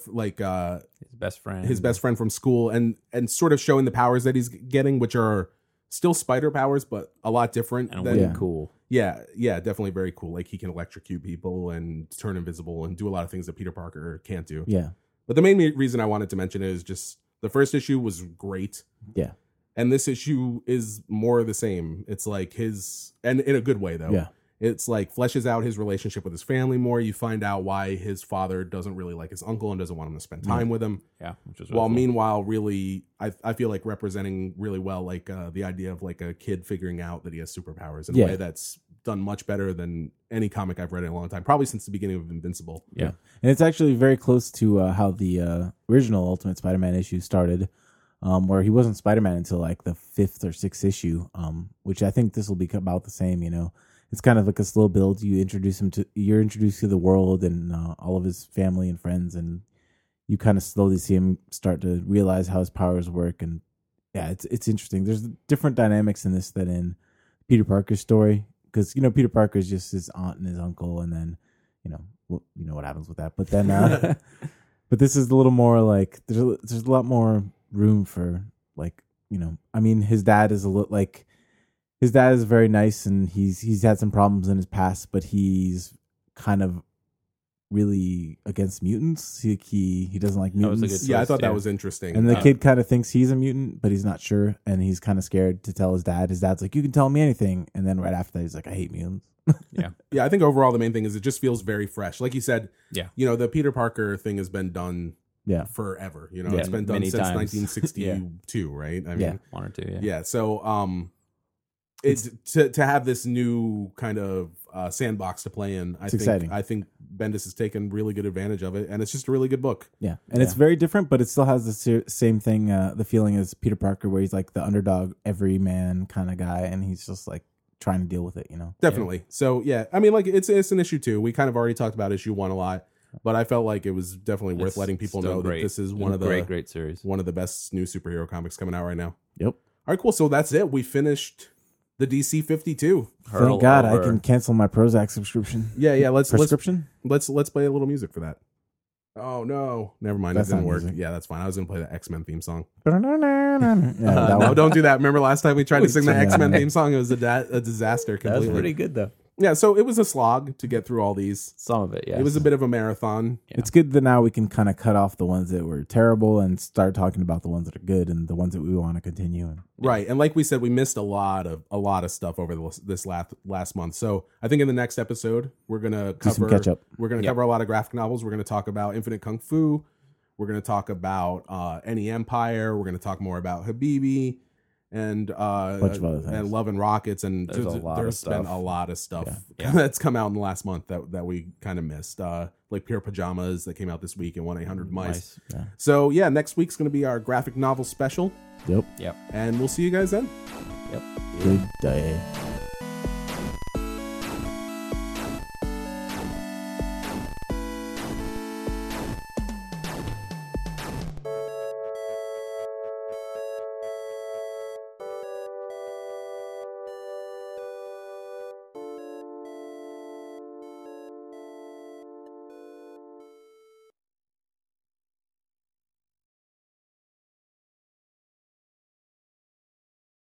His best friend from school, and sort of showing the powers that he's getting, which are still spider powers, but a lot different. and than, way cool. Yeah, definitely very cool. Like he can electrocute people and turn invisible and do a lot of things that Peter Parker can't do. Yeah. But the main reason I wanted to mention it is just the first issue was great. Yeah. And this issue is more of the same. It's like and in a good way though. Yeah. It's like fleshes out his relationship with his family more. You find out why his father doesn't really like his uncle and doesn't want him to spend time with him. Yeah. Which is While really cool. meanwhile, really, I feel like representing really well, like the idea of like a kid figuring out that he has superpowers in a way that's done much better than any comic I've read in a long time, probably since the beginning of Invincible. Yeah. And it's actually very close to how the original Ultimate Spider-Man issue started, where he wasn't Spider-Man until like the 5th or 6th issue, which I think this will be about the same, you know. It's kind of like a slow build. You're introduced to the world and all of his family and friends, and you kind of slowly see him start to realize how his powers work. And yeah, it's interesting. There's different dynamics in this than in Peter Parker's story, because, you know, Peter Parker is just his aunt and his uncle, and then, you know what happens with that. But then, but this is a little more like there's a lot more room for, like, you know, I mean, his dad is his dad is very nice, and he's had some problems in his past, but he's kind of really against mutants. He doesn't like That was a I mutants. good twist, thought that yeah. was interesting. And the kid kind of thinks he's a mutant, but he's not sure, and he's kind of scared to tell his dad. His dad's like, "You can tell me anything," and then right after that, he's like, "I hate mutants." Yeah, I think overall the main thing is it just feels very fresh. Like you said, Yeah. you know, the Peter Parker thing has been done Yeah, forever. You know, Yeah, it's been done many since times. 1962, right? I mean, Yeah. One or two. Yeah. yeah. So, it's to have this new kind of sandbox to play in. It's exciting. I think Bendis has taken really good advantage of it, and it's just a really good book. yeah, and it's very different, but it still has the same thing. The feeling as Peter Parker, where he's like the underdog, everyman kind of guy, and he's just like trying to deal with it. You know, Definitely. So yeah, I mean, like it's an issue 2. We kind of already talked about issue 1 a lot, but I felt like it was definitely worth It's letting people still know great. that this is one of the great series. one of the best new superhero comics coming out right now. Yep. All right, cool. So that's it. We finished the DC 52. Thank God I can cancel my Prozac subscription. Yeah. Let's Prescription. play a little music for that. Oh no, never mind. That's That didn't not work. music. Yeah, that's fine. I was gonna play the X-Men theme song. Yeah, that No, one. don't do that. Remember last time we tried to sing the Yeah. X-Men theme song? It was a disaster completely. good though. Yeah, so it was a slog to get through all these. Some of it, yeah. It was a bit of a marathon. It's good that now we can kind of cut off the ones that were terrible and start talking about the ones that are good and the ones that we want to continue. And Right. And like we said, we missed a lot of stuff over this last month. So I think in the next episode, we're going to do some cover catch up. We're going to cover a lot of graphic novels. We're going to talk about Infinite Kung Fu. We're going to talk about Any Empire. We're going to talk more about Habibi and Bunch of other things. and Love and Rockets. And There's a lot of there's been stuff. a lot of stuff Yeah. that's come out in the last month that we kind of missed. Like Pure Pajamas that came out this week and 1-800-MICE. Yeah. So yeah, next week's going to be our graphic novel special. Yep. Yep. And we'll see you guys then. Yep. Good day.